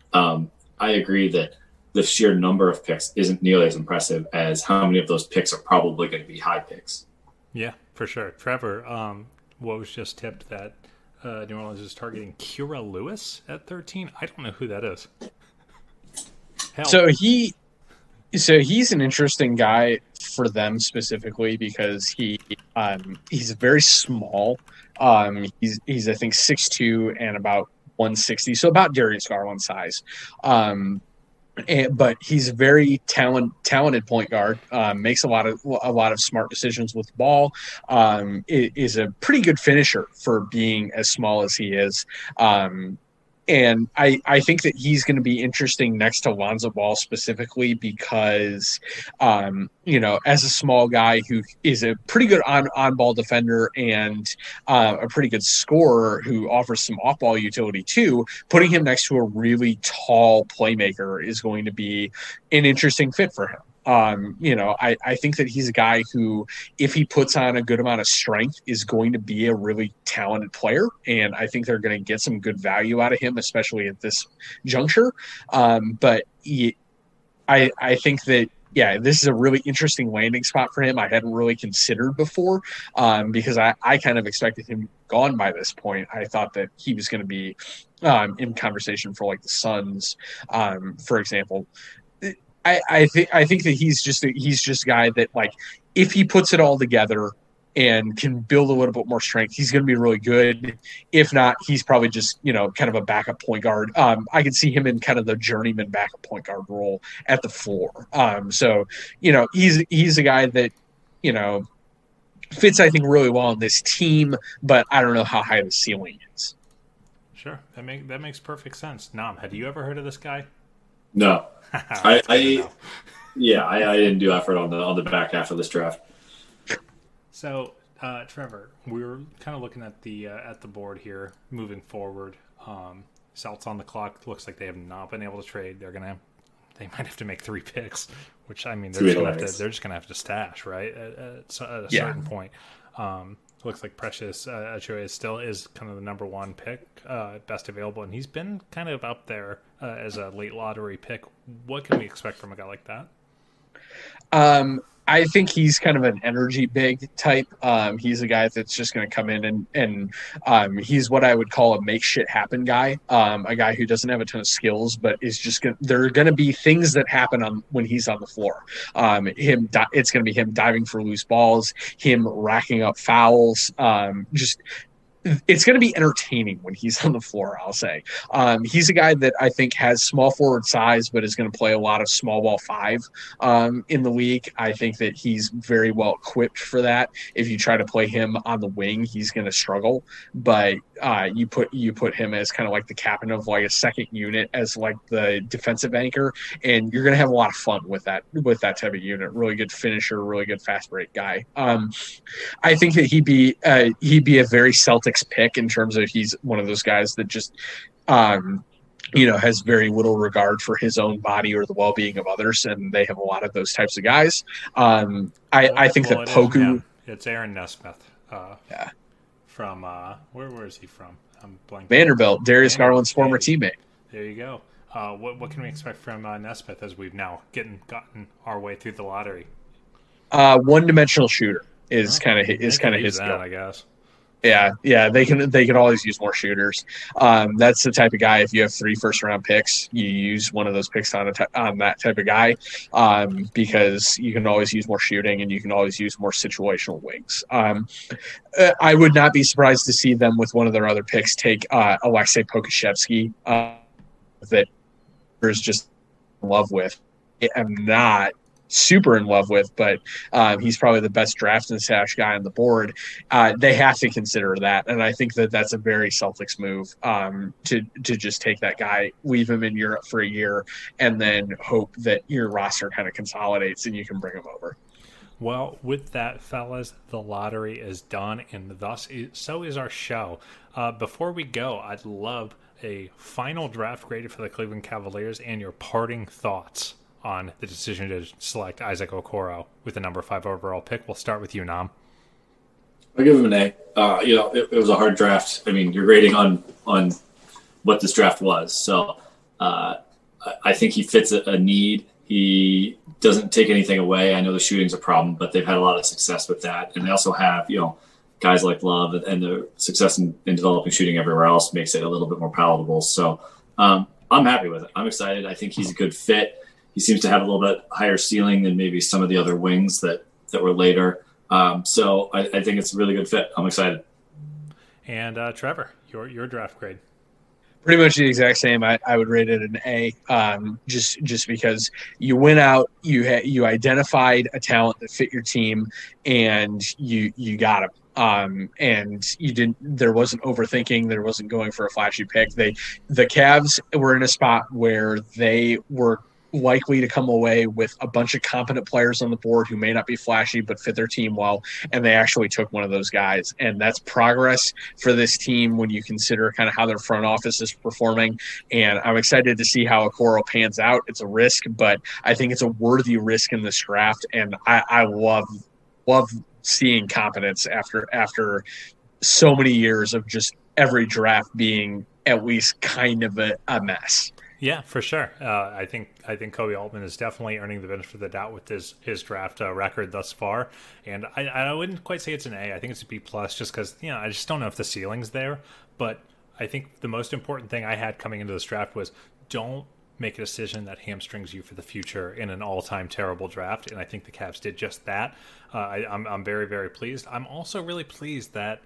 I agree that the sheer number of picks isn't nearly as impressive as how many of those picks are probably going to be high picks. Yeah, for sure. Trevor, what was just tipped that New Orleans is targeting Kira Lewis at 13. I don't know who that is. Hell. So he's an interesting guy for them specifically because he's very small. He's I think 6'2" and about 160, so about Darius Garland size. But he's a very talented point guard. Makes a lot of smart decisions with the ball. Is a pretty good finisher for being as small as he is. And I think that he's going to be interesting next to Lonzo Ball specifically because, as a small guy who is a pretty good on-ball defender and a pretty good scorer who offers some off-ball utility too, putting him next to a really tall playmaker is going to be an interesting fit for him. I think that he's a guy who, if he puts on a good amount of strength, is going to be a really talented player. And I think they're going to get some good value out of him, especially at this juncture. But I think that, this is a really interesting landing spot for him. I hadn't really considered before because I kind of expected him gone by this point. I thought that he was going to be in conversation for like the Suns, for example. I think that he's just a guy that, like, if he puts it all together and can build a little bit more strength, he's going to be really good. If not, he's probably just, kind of a backup point guard. I can see him in kind of the journeyman backup point guard role at the floor. So, he's a guy that, fits, I think, really well on this team, but I don't know how high the ceiling is. Sure. That makes perfect sense. Nam, have you ever heard of this guy? No. I didn't do effort on the back half of this draft. So, Trevor, we were kind of looking at the board here, moving forward. Celts on the clock. Looks like they have not been able to trade. They might have to make 3 picks, which they're just gonna have to stash, right? At a certain point. Looks like Precious Achiuwa still is kind of the number 1 pick, best available, and he's been kind of up there as a late lottery pick. What can we expect from a guy like that? I think he's kind of an energy big type. He's a guy that's just going to come in and he's what I would call a make shit happen guy. A guy who doesn't have a ton of skills, but is just there are going to be things that happen when he's on the floor. It's going to be him diving for loose balls, him racking up fouls. It's going to be entertaining when he's on the floor, I'll say. He's a guy that I think has small forward size, but is going to play a lot of small ball 5 in the league. I think that he's very well equipped for that. If you try to play him on the wing, he's going to struggle. But you put him as kind of like the captain of like a second unit as like the defensive anchor, and you're going to have a lot of fun with that type of unit. Really good finisher, really good fast break guy. I think that he'd be a very Celtics pick in terms of he's one of those guys that just has very little regard for his own body or the well-being of others, and they have a lot of those types of guys. I think that Poku, it's Aaron Nesmith from where is he from? I'm blanking. Vanderbilt, Darius Garland's former teammate. There you go. What can we expect from Nesmith as we've now gotten our way through the lottery? One-dimensional shooter is kind of his deal, I guess. Yeah, they can always use more shooters. That's the type of guy. If you have 3 first-round picks, you use one of those picks on that type of guy, because you can always use more shooting and you can always use more situational wings. I would not be surprised to see them with one of their other picks take Aleksej Pokusevski, that there's just in love with. I'm not super in love with, but he's probably the best draft and stash guy on the board. They have to consider that, and I think that that's a very Celtics move, to just take that guy, leave him in Europe for a year, and then hope that your roster kind of consolidates and you can bring him over. Well, with that, fellas, the lottery is done, and thus so is our show. Before we go, I'd love a final draft grade for the Cleveland Cavaliers and your parting thoughts on the decision to select Isaac Okoro with the number 5 overall pick. We'll start with you, Nam. I'll give him an A. It was a hard draft. I mean, you're grading on what this draft was. So I think he fits a need. He doesn't take anything away. I know the shooting's a problem, but they've had a lot of success with that. And they also have, guys like Love, and the success in developing shooting everywhere else makes it a little bit more palatable. So I'm happy with it. I'm excited. I think he's a good fit. He seems to have a little bit higher ceiling than maybe some of the other wings that were later. So I think it's a really good fit. I'm excited. And Trevor, your draft grade. Pretty much the exact same. I would rate it an A, just because you went out, you identified a talent that fit your team, and you got him. And you didn't. There wasn't overthinking. There wasn't going for a flashy pick. The Cavs were in a spot where they were likely to come away with a bunch of competent players on the board who may not be flashy but fit their team well, and they actually took one of those guys. And that's progress for this team when you consider kind of how their front office is performing. And I'm excited to see how Okoro pans out. It's a risk, but I think it's a worthy risk in this draft, and I love seeing competence after so many years of just every draft being at least kind of a mess. Yeah, for sure. I think Kobe Altman is definitely earning the benefit of the doubt with his draft record thus far. And I wouldn't quite say it's an A. I think it's a B+, just because I just don't know if the ceiling's there. But I think the most important thing I had coming into this draft was don't make a decision that hamstrings you for the future in an all-time terrible draft. And I think the Cavs did just that. I'm very, very pleased. I'm also really pleased that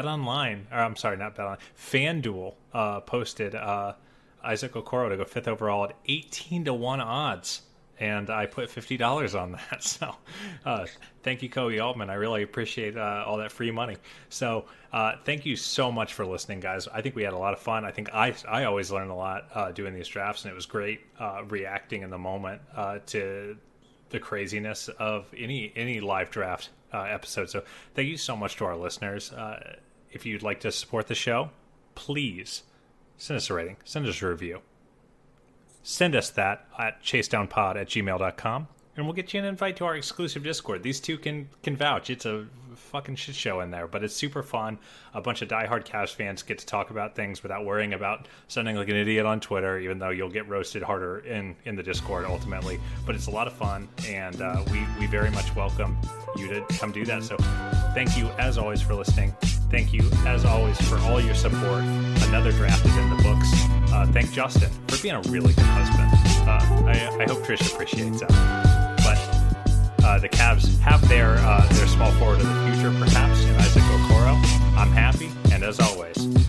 FanDuel posted Isaac Okoro to go 5th overall at 18-1 odds, and I put $50 on that. So thank you, Kobe Altman. I really appreciate all that free money. So thank you so much for listening, guys. I think we had a lot of fun. I think I always learn a lot doing these drafts, and it was great reacting in the moment to the craziness of any live draft episode. So thank you so much to our listeners. If you'd like to support the show, please send us a rating. Send us a review. Send us that at chasedownpod@gmail.com. and we'll get you an invite to our exclusive Discord. These two can vouch. It's a fucking shit show in there, but it's super fun. A bunch of diehard Cavs fans get to talk about things without worrying about sounding like an idiot on Twitter, even though you'll get roasted harder in the Discord ultimately. But it's a lot of fun, and we very much welcome you to come do that. So thank you, as always, for listening. Thank you, as always, for all your support. Another draft is in the books. Thank Justin for being a really good husband. I hope Trish appreciates that. But the Cavs have their small forward of the future, perhaps, in Isaac Okoro. I'm happy, and as always,